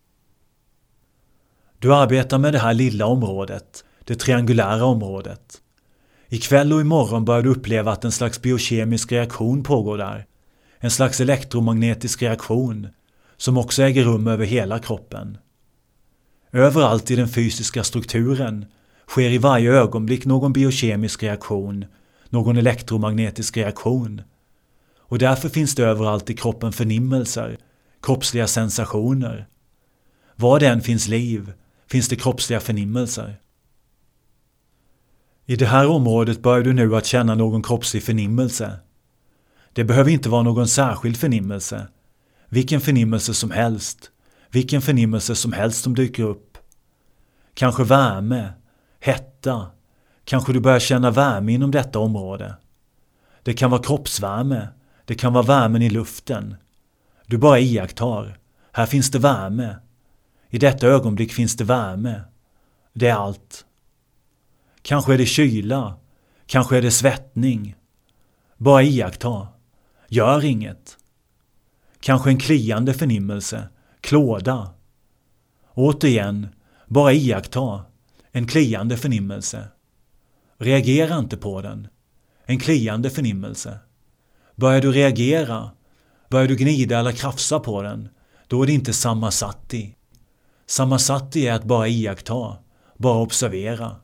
Du arbetar med det här lilla området, det triangulära området. Ikväll och imorgon börjar du uppleva att en slags biokemisk reaktion pågår där. En slags elektromagnetisk reaktion som också äger rum över hela kroppen. Överallt i den fysiska strukturen sker i varje ögonblick någon biokemisk reaktion, någon elektromagnetisk reaktion. Och därför finns det överallt i kroppen förnimmelser, kroppsliga sensationer. Var det än finns liv, finns det kroppsliga förnimmelser. I det här området börjar du nu att känna någon kroppslig förnimmelse. Det behöver inte vara någon särskild förnimmelse. Vilken förnimmelse som helst. Vilken förnimmelse som helst som dyker upp. Kanske värme, hetta. Kanske du börjar känna värme inom detta område. Det kan vara kroppsvärme. Det kan vara värmen i luften. Du bara iakttar. Här finns det värme. I detta ögonblick finns det värme. Det är allt. Kanske är det kyla. Kanske är det svettning. Bara iaktta. Gör inget. Kanske en kliande förnimmelse. Klåda. Återigen, bara iaktta. En kliande förnimmelse. Reagera inte på den. En kliande förnimmelse. Börjar du reagera, börjar du gnida eller krafsa på den, då är det inte samasati. Samasati är att bara iaktta, bara observera.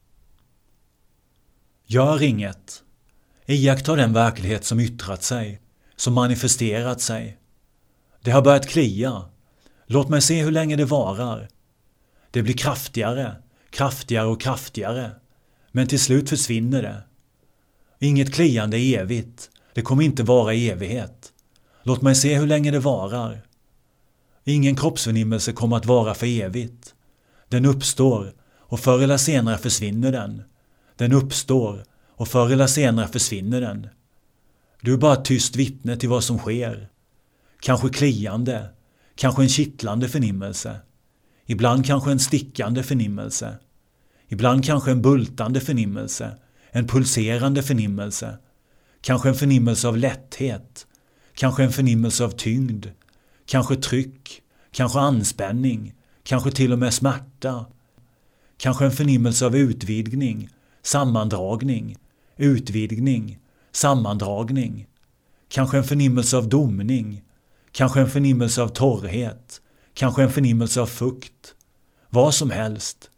Gör inget. Iaktta den verklighet som yttrat sig, som manifesterat sig. Det har börjat klia. Låt mig se hur länge det varar. Det blir kraftigare, kraftigare och kraftigare. Men till slut försvinner det. Inget kliande är evigt. Det kommer inte vara i evighet. Låt mig se hur länge det varar. Ingen kroppsförnimmelse kommer att vara för evigt. Den uppstår och förr eller senare försvinner den. Den uppstår och förr eller senare försvinner den. Du är bara ett tyst vittne till vad som sker. Kanske kliande, kanske en kittlande förnimmelse. Ibland kanske en stickande förnimmelse. Ibland kanske en bultande förnimmelse. En pulserande förnimmelse. Kanske en förnimmelse av lätthet. Kanske en förnimmelse av tyngd. Kanske tryck. Kanske anspänning. Kanske till och med smärta. Kanske en förnimmelse av utvidgning. Sammandragning. Utvidgning. Sammandragning. Kanske en förnimmelse av domning. Kanske en förnimmelse av torrhet. Kanske en förnimmelse av fukt. Vad som helst.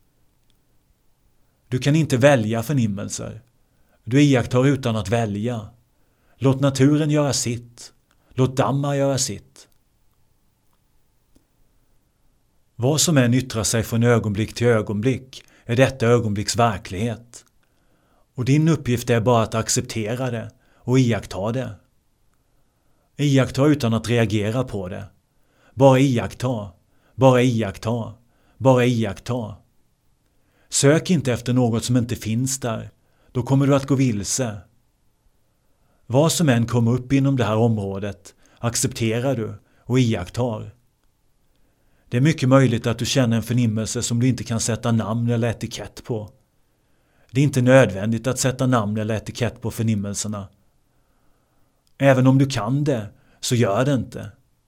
Du kan inte välja förnimmelser. Du iakttar utan att välja. Låt naturen göra sitt. Låt Dhamma göra sitt. Vad som än yttrar sig från ögonblick till ögonblick är detta ögonblicks verklighet. Och din uppgift är bara att acceptera det och iaktta det. Iaktta utan att reagera på det. Bara iaktta, bara iaktta, bara iaktta. Sök inte efter något som inte finns där. Då kommer du att gå vilse. Vad som än kommer upp inom det här området accepterar du och iakttar. Det är mycket möjligt att du känner en förnimmelse som du inte kan sätta namn eller etikett på. Det är inte nödvändigt att sätta namn eller etikett på förnimmelserna. Även om du kan det, så gör det inte.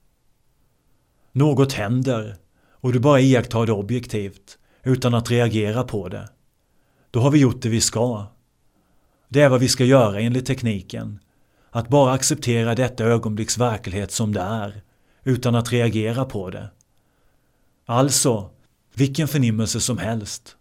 Något händer och du bara iakttar det objektivt utan att reagera på det. Då har vi gjort det vi ska. Det är vad vi ska göra enligt tekniken. Att bara acceptera detta ögonblicks verklighet som det är, utan att reagera på det. Alltså, vilken förnimmelse som helst.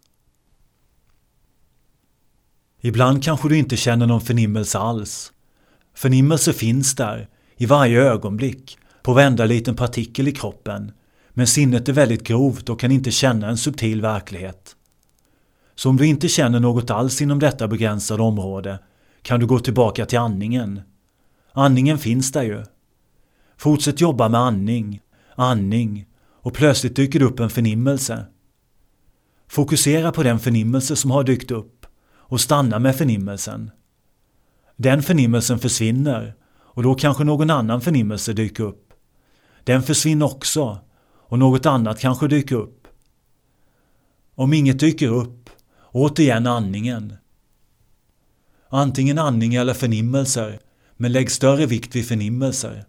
Ibland kanske du inte känner någon förnimmelse alls. Förnimmelse finns där, i varje ögonblick, på varenda liten partikel i kroppen. Men sinnet är väldigt grovt och kan inte känna en subtil verklighet. Så om du inte känner något alls inom detta begränsade område kan du gå tillbaka till andningen. Andningen finns där ju. Fortsätt jobba med andning, andning och plötsligt dyker det upp en förnimmelse. Fokusera på den förnimmelse som har dykt upp och stanna med förnimmelsen. Den förnimmelsen försvinner och då kanske någon annan förnimmelse dyker upp. Den försvinner också och något annat kanske dyker upp. Om inget dyker upp, återigen andningen. Antingen andning eller förnimmelser, men lägg större vikt vid förnimmelser.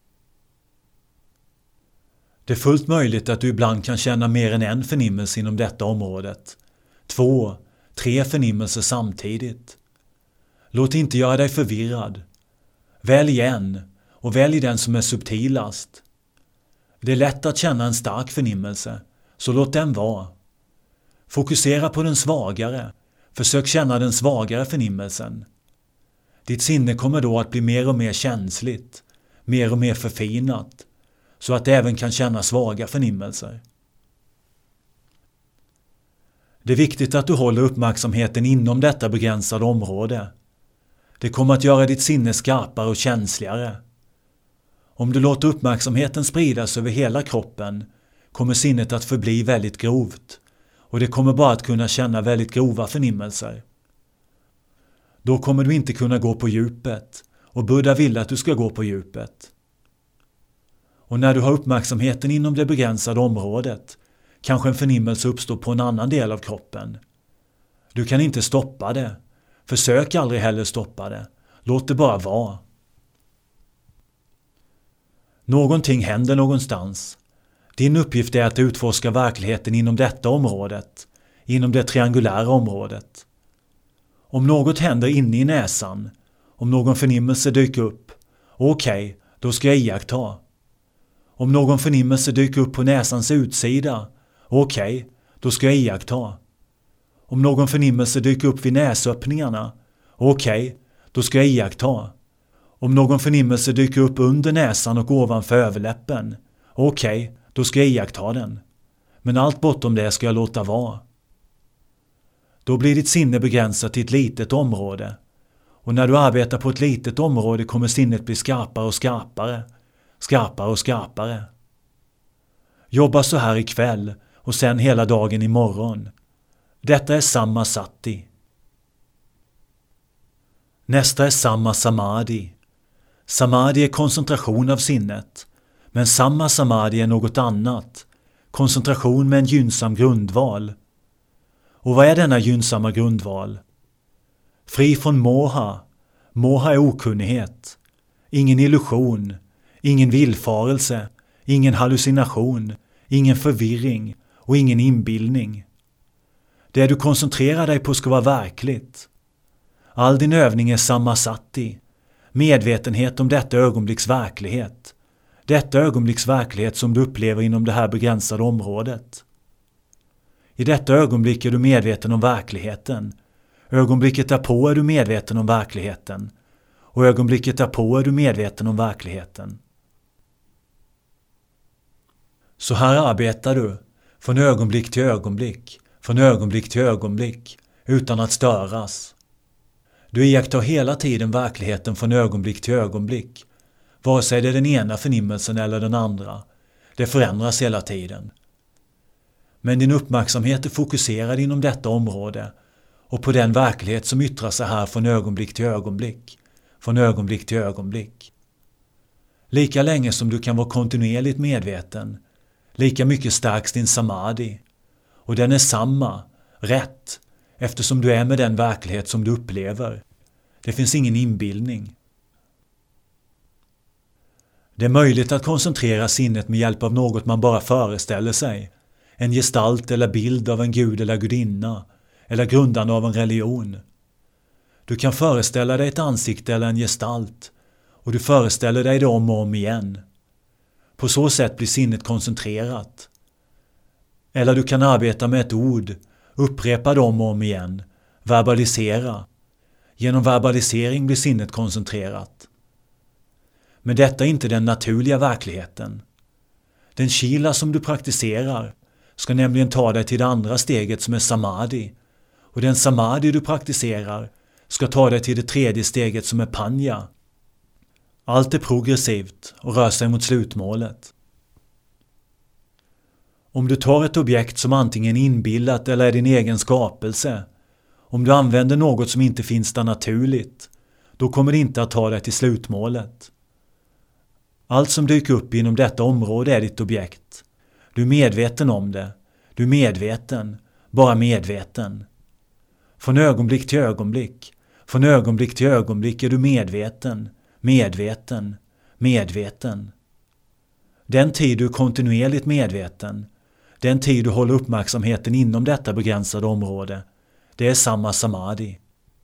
Det är fullt möjligt att du ibland kan känna mer än en förnimmelse inom detta området. Två, tre förnimmelser samtidigt. Låt inte göra dig förvirrad. Välj en och välj den som är subtilast. Det är lätt att känna en stark förnimmelse, så låt den vara. Fokusera på den svagare. Försök känna den svagare förnimmelsen. Ditt sinne kommer då att bli mer och mer känsligt, mer och mer förfinat, så att det även kan känna svaga förnimmelser. Det är viktigt att du håller uppmärksamheten inom detta begränsade område. Det kommer att göra ditt sinne skarpare och känsligare. Om du låter uppmärksamheten spridas över hela kroppen kommer sinnet att förbli väldigt grovt och det kommer bara att kunna känna väldigt grova förnimmelser. Då kommer du inte kunna gå på djupet och Buddha vill att du ska gå på djupet. Och när du har uppmärksamheten inom det begränsade området, kanske en förnimmelse uppstår på en annan del av kroppen. Du kan inte stoppa det. Försök aldrig heller stoppa det. Låt det bara vara. Någonting händer någonstans. Din uppgift är att utforska verkligheten inom detta området, inom det triangulära området. Om något händer inne i näsan, om någon förnimmelse dyker upp, okej, okay, då ska jag iaktta. Om någon förnimmelse dyker upp på näsans utsida, okej, okay, då ska jag iaktta. Om någon förnimmelse dyker upp vid näsöppningarna, okej, okay, då ska jag iaktta. Om någon förnimmelse dyker upp under näsan och ovanför överläppen, okej, okay, då ska jag iaktta den. Men allt bortom det ska jag låta vara. Då blir ditt sinne begränsat till ett litet område. Och när du arbetar på ett litet område kommer sinnet bli skarpare och skarpare. Skarpare och skarpare. Jobba så här ikväll och sen hela dagen imorgon. Detta är samma sati. Nästa är samma samadhi. Samadhi är koncentration av sinnet. Men samma samadhi är något annat. Koncentration med en gynnsam grundval. Och vad är denna gynnsamma grundval? Fri från moha. Moha är okunnighet. Ingen illusion. Ingen villfarelse. Ingen hallucination. Ingen förvirring. Och ingen inbildning. Det du koncentrerar dig på ska vara verkligt. All din övning är samasati. Medvetenhet om detta ögonblicks verklighet. Detta ögonblicks verklighet som du upplever inom det här begränsade området. I detta ögonblick är du medveten om verkligheten. Ögonblicket därpå är du medveten om verkligheten. Och ögonblicket därpå är du medveten om verkligheten. Så här arbetar du, från ögonblick till ögonblick, från ögonblick till ögonblick, utan att störas. Du iakttar hela tiden verkligheten från ögonblick till ögonblick. Vare sig det är den ena förnimmelsen eller den andra. Det förändras hela tiden. Men din uppmärksamhet är fokuserad inom detta område och på den verklighet som yttrar sig här från ögonblick till ögonblick. Från ögonblick till ögonblick. Lika länge som du kan vara kontinuerligt medveten, lika mycket stärks din samadhi. Och den är samma, rätt, eftersom du är med den verklighet som du upplever. Det finns ingen inbildning. Det är möjligt att koncentrera sinnet med hjälp av något man bara föreställer sig. En gestalt eller bild av en gud eller gudinna, eller grundande av en religion. Du kan föreställa dig ett ansikte eller en gestalt, och du föreställer dig det om och om igen. På så sätt blir sinnet koncentrerat. Eller du kan arbeta med ett ord, upprepa det om och om igen, verbalisera. Genom verbalisering blir sinnet koncentrerat. Men detta är inte den naturliga verkligheten. Den shila som du praktiserar ska nämligen ta dig till det andra steget som är samadhi. Och den samadhi du praktiserar ska ta dig till det tredje steget som är panya. Allt är progressivt och rör sig mot slutmålet. Om du tar ett objekt som antingen är inbillat eller är din egen skapelse, om du använder något som inte finns där naturligt, då kommer det inte att ta dig till slutmålet. Allt som dyker upp inom detta område är ditt objekt. Du är medveten om det. Du är medveten, bara medveten. Från ögonblick till ögonblick, från ögonblick till ögonblick är du medveten, medveten, medveten. Den tid du är kontinuerligt medveten, den tid du håller uppmärksamheten inom detta begränsade område, det är samma samadhi.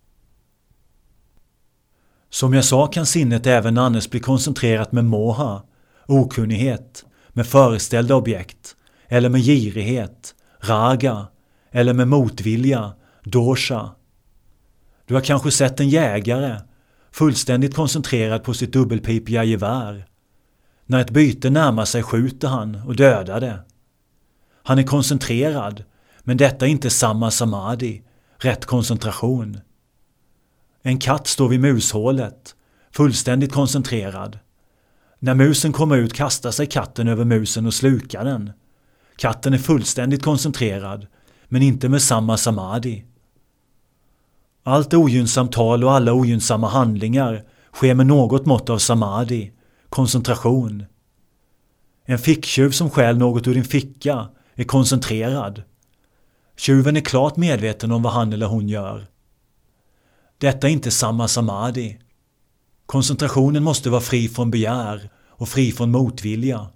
Som jag sa kan sinnet även annars bli koncentrerat med moha, okunnighet, med föreställda objekt, eller med girighet, raga, eller med motvilja, dosha. Du har kanske sett en jägare, fullständigt koncentrerad på sitt dubbelpipiga gevär. När ett byte närmar sig skjuter han och dödar det. Han är koncentrerad, men detta är inte samma samadhi, rätt koncentration. En katt står vid mushålet, fullständigt koncentrerad. När musen kommer ut kastar sig katten över musen och slukar den. Katten är fullständigt koncentrerad, men inte med samma samadhi. Allt ogynnsamt tal och alla ogynnsamma handlingar sker med något mått av samadhi, koncentration. En ficktjuv som stjäl något ur din ficka är koncentrerad. Tjuven är klart medveten om vad han eller hon gör. Detta är inte samma samadhi. Koncentrationen måste vara fri från begär och fri från motvilja.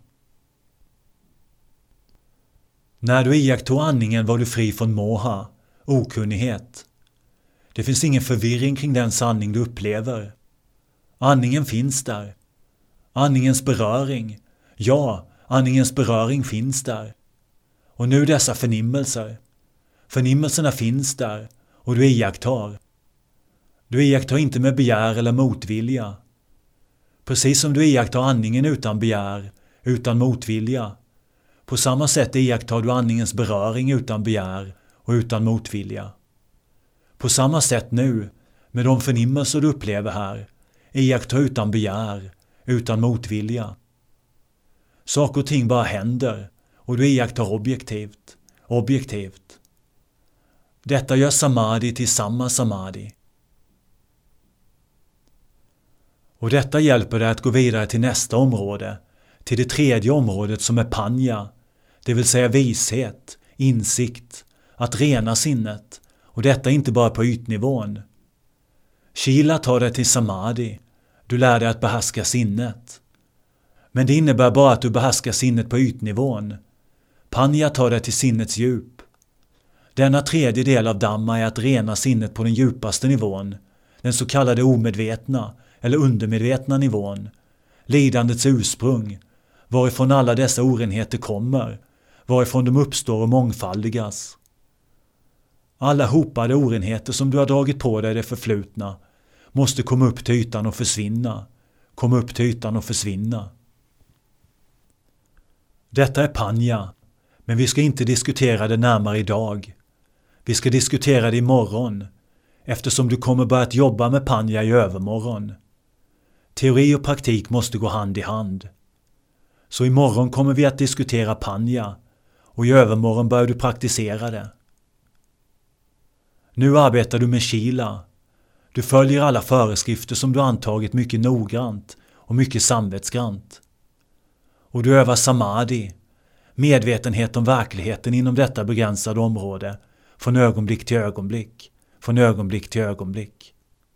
När du iakttar andningen var du fri från moha, okunnighet. Det finns ingen förvirring kring den sanning du upplever. Andningen finns där. Andningens beröring. Ja, andningens beröring finns där. Och nu dessa förnimmelser. Förnimmelserna finns där och du iakttar. Du iakttar inte med begär eller motvilja. Precis som du iakttar andningen utan begär, utan motvilja. På samma sätt iakttar du andningens beröring utan begär och utan motvilja. På samma sätt nu, med de förnimmelser du upplever här, iakttar utan begär, utan motvilja. Saker och ting bara händer och du iakttar objektivt, objektivt. Detta gör samadhi till samma samadhi. Och detta hjälper dig att gå vidare till nästa område, till det tredje området som är panya, det vill säga vishet, insikt, att rena sinnet, och detta inte bara på ytnivån. Shila tar dig till samadhi, du lär dig att behärska sinnet. Men det innebär bara att du behärskar sinnet på ytnivån. Panya tar dig till sinnets djup. Denna tredje del av dhamma är att rena sinnet på den djupaste nivån, den så kallade omedvetna eller undermedvetna nivån, lidandets ursprung, varifrån alla dessa orenheter kommer, varifrån de uppstår och mångfaldigas. Alla hopade orenheter som du har dragit på dig det förflutna måste komma upp till ytan och försvinna, komma upp till ytan och försvinna. Detta är panya, men vi ska inte diskutera det närmare idag. Vi ska diskutera det imorgon, eftersom du kommer börja att jobba med panya i övermorgon. Teori och praktik måste gå hand i hand. Så imorgon kommer vi att diskutera panya och i övermorgon börjar du praktisera det. Nu arbetar du med shila. Du följer alla föreskrifter som du antagit mycket noggrant och mycket samvetsgrant. Och du övar samadhi, medvetenhet om verkligheten inom detta begränsade område, från ögonblick till ögonblick, från ögonblick till ögonblick.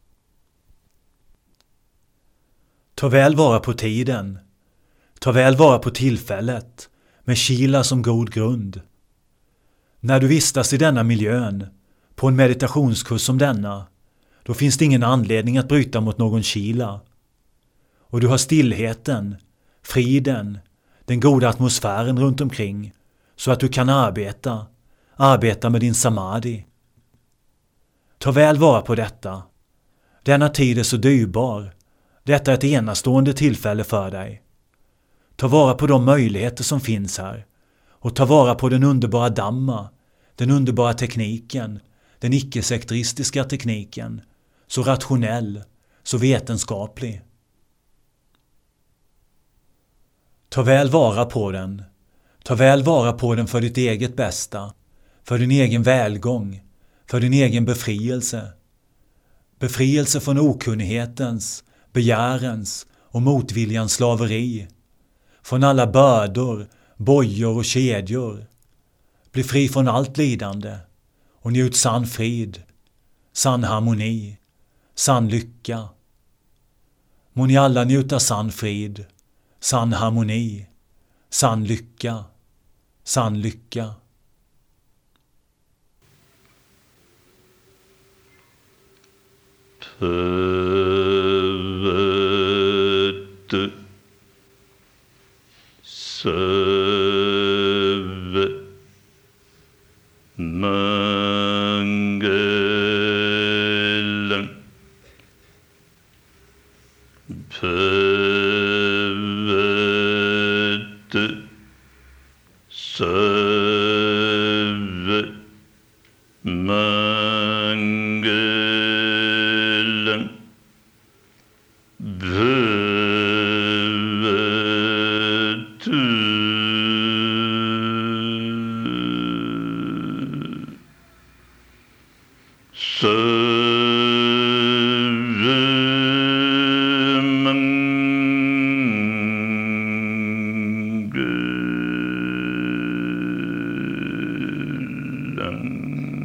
Ta väl vara på tiden. Ta väl vara på tillfället, med shila som god grund. När du vistas i denna miljön, på en meditationskurs som denna, då finns det ingen anledning att bryta mot någon shila. Och du har stillheten, friden, den goda atmosfären runt omkring, så att du kan arbeta, arbeta med din samadhi. Ta väl vara på detta. Denna tid är så dyrbar. Detta är ett enastående tillfälle för dig. Ta vara på de möjligheter som finns här. Och ta vara på den underbara dhamma, den underbara tekniken, den icke-sekteristiska tekniken. Så rationell, så vetenskaplig. Ta väl vara på den. Ta väl vara på den för ditt eget bästa, för din egen välgång, för din egen befrielse. Befrielse från okunnighetens, begärens och motviljans slaveri. Från alla bördor, bojor och kedjor. Bli fri från allt lidande och njut sann frid, sann harmoni, sann lycka. Må ni alla njuta sann frid, sann harmoni, sann lycka, sann lycka. Pövet söve mangelen pövet söve mangelen Söve um,